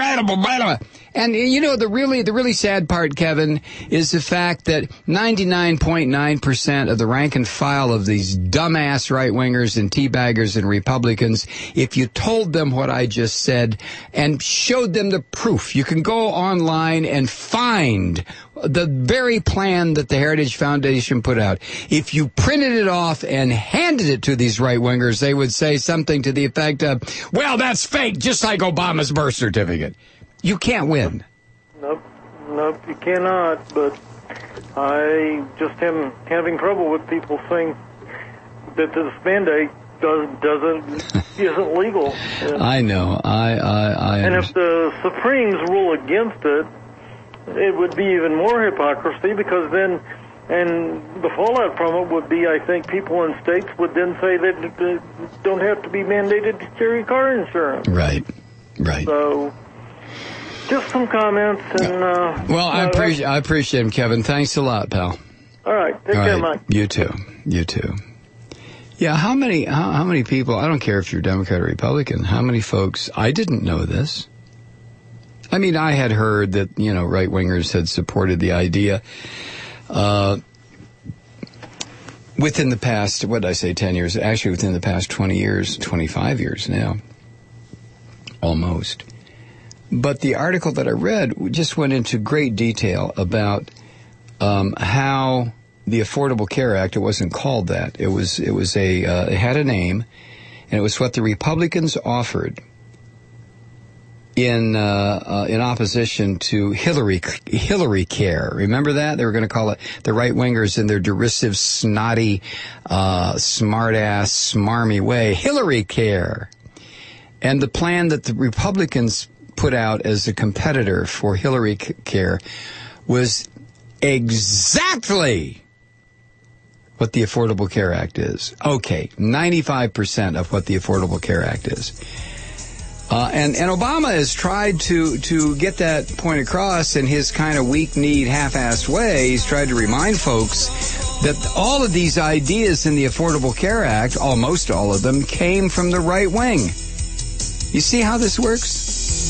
A: And, you know, the really sad part, Kevin, is the fact that 99.9% of the rank and file of these dumbass right-wingers and teabaggers and Republicans, if you told them what I just said and showed them the proof, you can go online and find the very plan that the Heritage Foundation put out. If you printed it off and handed it to these right-wingers, they would say something to the effect of, well, that's fake, just like Obama's birth certificate. You can't win.
H: Nope, you cannot. But I just am having trouble with people saying that this mandate isn't legal.
A: I know.
H: And if the Supremes rule against it, it would be even more hypocrisy, because then, and the fallout from it would be, I think, people in states would then say that they don't have to be mandated to carry car insurance.
A: Right.
H: So, just some comments. And
A: well, I appreciate them, Kevin. Thanks a lot, pal.
H: All right. Take care, Mike.
A: You too. Yeah, how many people, I don't care if you're Democrat or Republican, how many folks, I didn't know this. I mean, I had heard that, you know, right-wingers had supported the idea within the past, 10 years? Actually, within the past 20 years, 25 years now, almost. But the article that I read just went into great detail about how the Affordable Care Act, it wasn't called that. It had a name, and it was what the Republicans offered in opposition to Hillary Care. Remember that? They were going to call it, the right-wingers in their derisive, snotty, smart-ass, smarmy way, Hillary Care. And the plan that the Republicans put out as a competitor for Hillary Care was exactly what the Affordable Care Act is. Okay, 95% of what the Affordable Care Act is. And Obama has tried to get that point across in his kind of weak-kneed, half-assed way. He's tried to remind folks that all of these ideas in the Affordable Care Act, almost all of them, came from the right wing. You see how this works?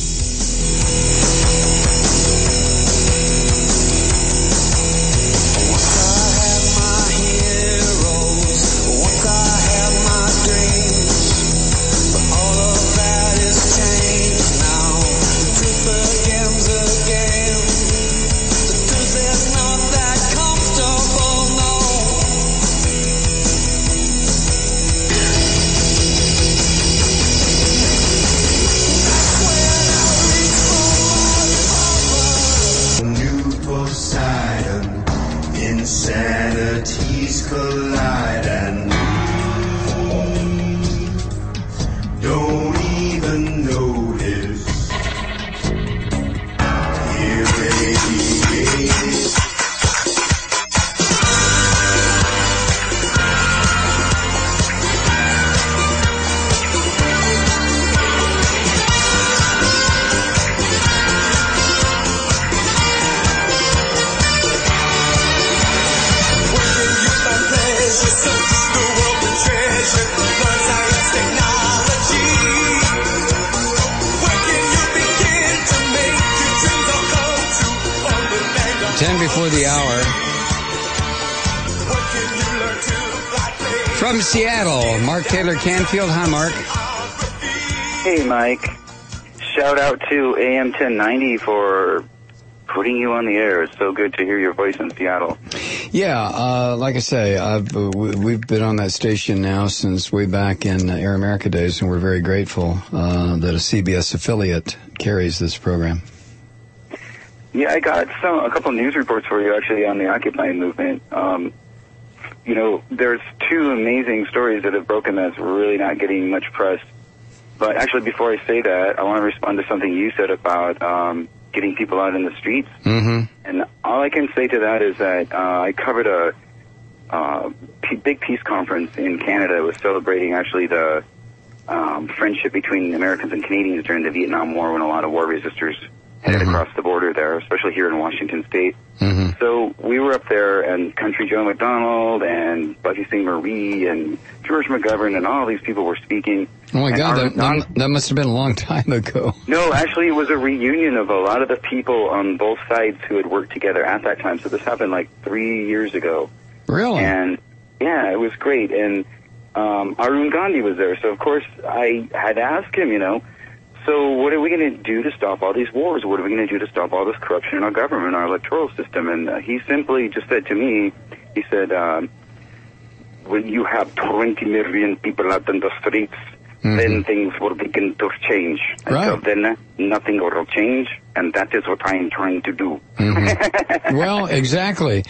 D: Insanities collide and don't even notice. Irradiated.
A: Before the hour. From Seattle, Mark Taylor Canfield. Hi, Mark.
I: Hey, Mike. Shout out to AM 1090 for putting you on the air. It's so good to hear your voice in Seattle.
A: Yeah, like I say, we've been on that station now since way back in Air America days, and we're very grateful that a CBS affiliate carries this program.
I: Yeah, I got a couple news reports for you, actually, on the Occupy movement. You know, there's two amazing stories that have broken that's really not getting much press. But actually, before I say that, I want to respond to something you said about getting people out in the streets.
A: Mm-hmm.
I: And all I can say to that is that I covered a big peace conference in Canada. It was celebrating, actually, the friendship between Americans and Canadians during the Vietnam War, when a lot of war resistors headed across the border there, especially here in Washington State.
A: Mm-hmm.
I: So we were up there, and Country Joe McDonald and Bugsy Singer-Marie and George McGovern and all these people were speaking.
A: Oh, my God, that must have been a long time ago.
I: No, actually, it was a reunion of a lot of the people on both sides who had worked together at that time. So this happened like 3 years ago.
A: Really?
I: And, yeah, it was great. And Arun Gandhi was there. So, of course, I had asked him, you know, so what are we going to do to stop all these wars? What are we going to do to stop all this corruption in our government, our electoral system? And he simply just said to me, he said, when you have 20 million people out in the streets, then things will begin to change.
A: Right.
I: So then nothing will change, and that is what I am trying to do.
A: Well, exactly.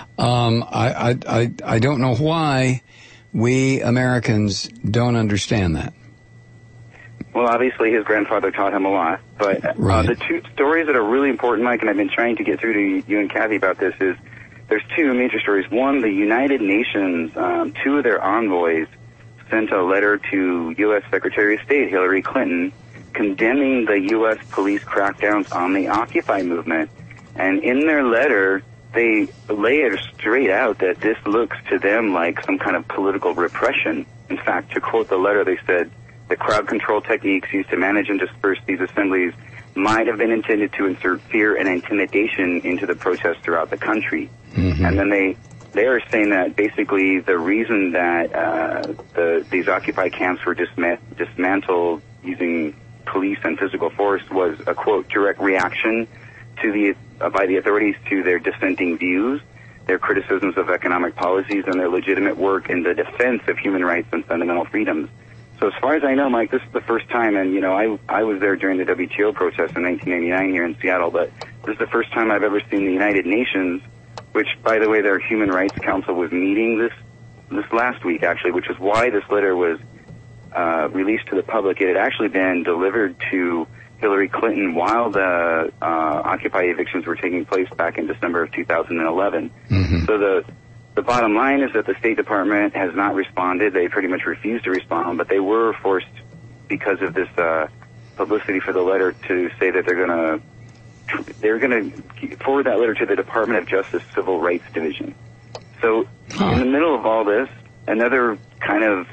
A: I don't know why we Americans don't understand that.
I: Well, obviously his grandfather taught him a lot, but the two stories that are really important, Mike, and I've been trying to get through to you and Kathy about this, is there's two major stories. One, the United Nations, two of their envoys sent a letter to U.S. Secretary of State Hillary Clinton condemning the U.S. police crackdowns on the Occupy movement. And in their letter, they lay it straight out that this looks to them like some kind of political repression. In fact, to quote the letter, they said, the crowd control techniques used to manage and disperse these assemblies might have been intended to insert fear and intimidation into the protests throughout the country. Mm-hmm. And then they are saying that basically the reason that these Occupy camps were dismantled using police and physical force was a, quote, direct reaction to by the authorities to their dissenting views, their criticisms of economic policies, and their legitimate work in the defense of human rights and fundamental freedoms. So as far as I know, Mike, this is the first time, and, you know, I was there during the WTO protest in 1989 here in Seattle, but this is the first time I've ever seen the United Nations, which, by the way, their Human Rights Council was meeting this last week, actually, which is why this letter was released to the public. It had actually been delivered to Hillary Clinton while the Occupy evictions were taking place back in December of 2011. Mm-hmm. So the bottom line is that the State Department has not responded. They pretty much refused to respond, but they were forced, because of this publicity for the letter, to say that they're going to forward that letter to the Department of Justice Civil Rights Division. So in the middle of all this, another kind of,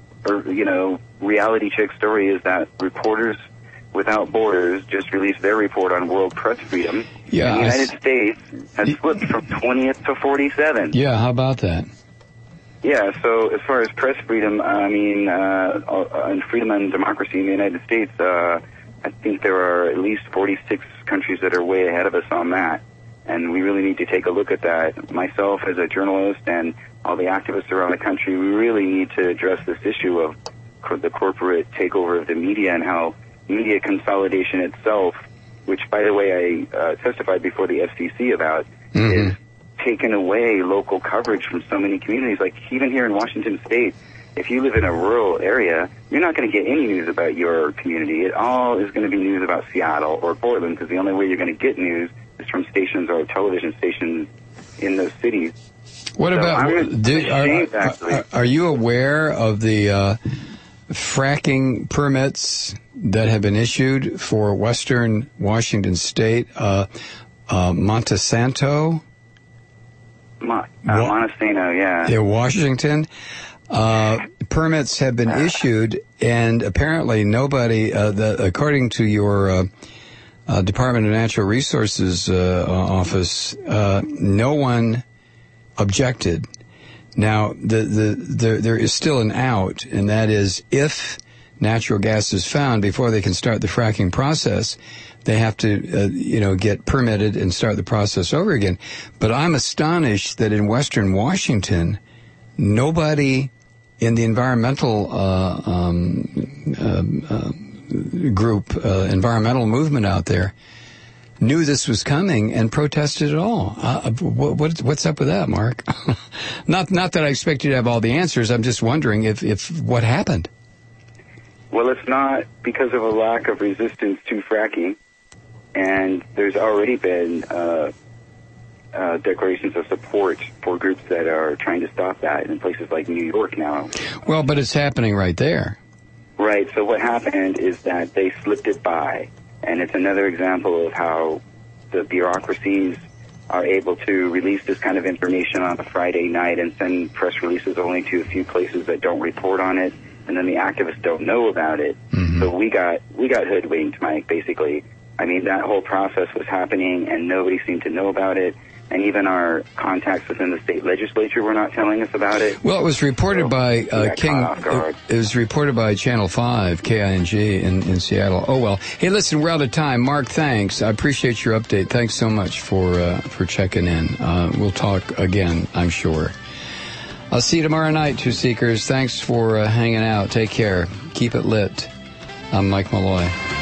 I: reality check story is that Reporters Without Borders just released their report on world press freedom.
A: Yeah,
I: and the United States has slipped from 20th to 47.
A: Yeah, how about that?
I: Yeah, so as far as press freedom, and freedom and democracy in the United States, I think there are at least 46 countries that are way ahead of us on that. And we really need to take a look at that. Myself, as a journalist, and all the activists around the country, we really need to address this issue of the corporate takeover of the media and how media consolidation itself, which, by the way, I testified before the FCC about, is taken away local coverage from so many communities. Like, even here in Washington State, if you live in a rural area, you're not going to get any news about your community. It all is going to be news about Seattle or Portland, because the only way you're going to get news is from stations or television stations in those cities.
A: What about, are you aware of the fracking permits that have been issued for western Washington State, Montesano?
I: Montesano, yeah.
A: In Washington. Permits have been issued, and apparently nobody, according to your Department of Natural Resources office, no one objected. Now, there is still an out, and that is if natural gas is found, before they can start the fracking process, they have to, get permitted and start the process over again. But I'm astonished that in Western Washington, nobody in the environmental environmental movement out there knew this was coming and protested at all. What's up with that, Mark? Not that I expect you to have all the answers. I'm just wondering if what happened.
I: Well, it's not because of a lack of resistance to fracking, and there's already been declarations of support for groups that are trying to stop that in places like New York now.
A: Well, but it's happening right there.
I: Right. So what happened is that they slipped it by, and it's another example of how the bureaucracies are able to release this kind of information on a Friday night and send press releases only to a few places that don't report on it, and then the activists don't know about it. Mm-hmm. So we got hoodwinked, Mike, basically. I mean, that whole process was happening, and nobody seemed to know about it. And even our contacts within the state legislature were not telling us about it.
A: Well, it was reported by It was reported by Channel 5, KING in Seattle. Oh well. Hey, listen, we're out of time. Mark, thanks. I appreciate your update. Thanks so much for checking in. We'll talk again, I'm sure. I'll see you tomorrow night, Truth Seekers. Thanks for hanging out. Take care. Keep it lit. I'm Mike Malloy.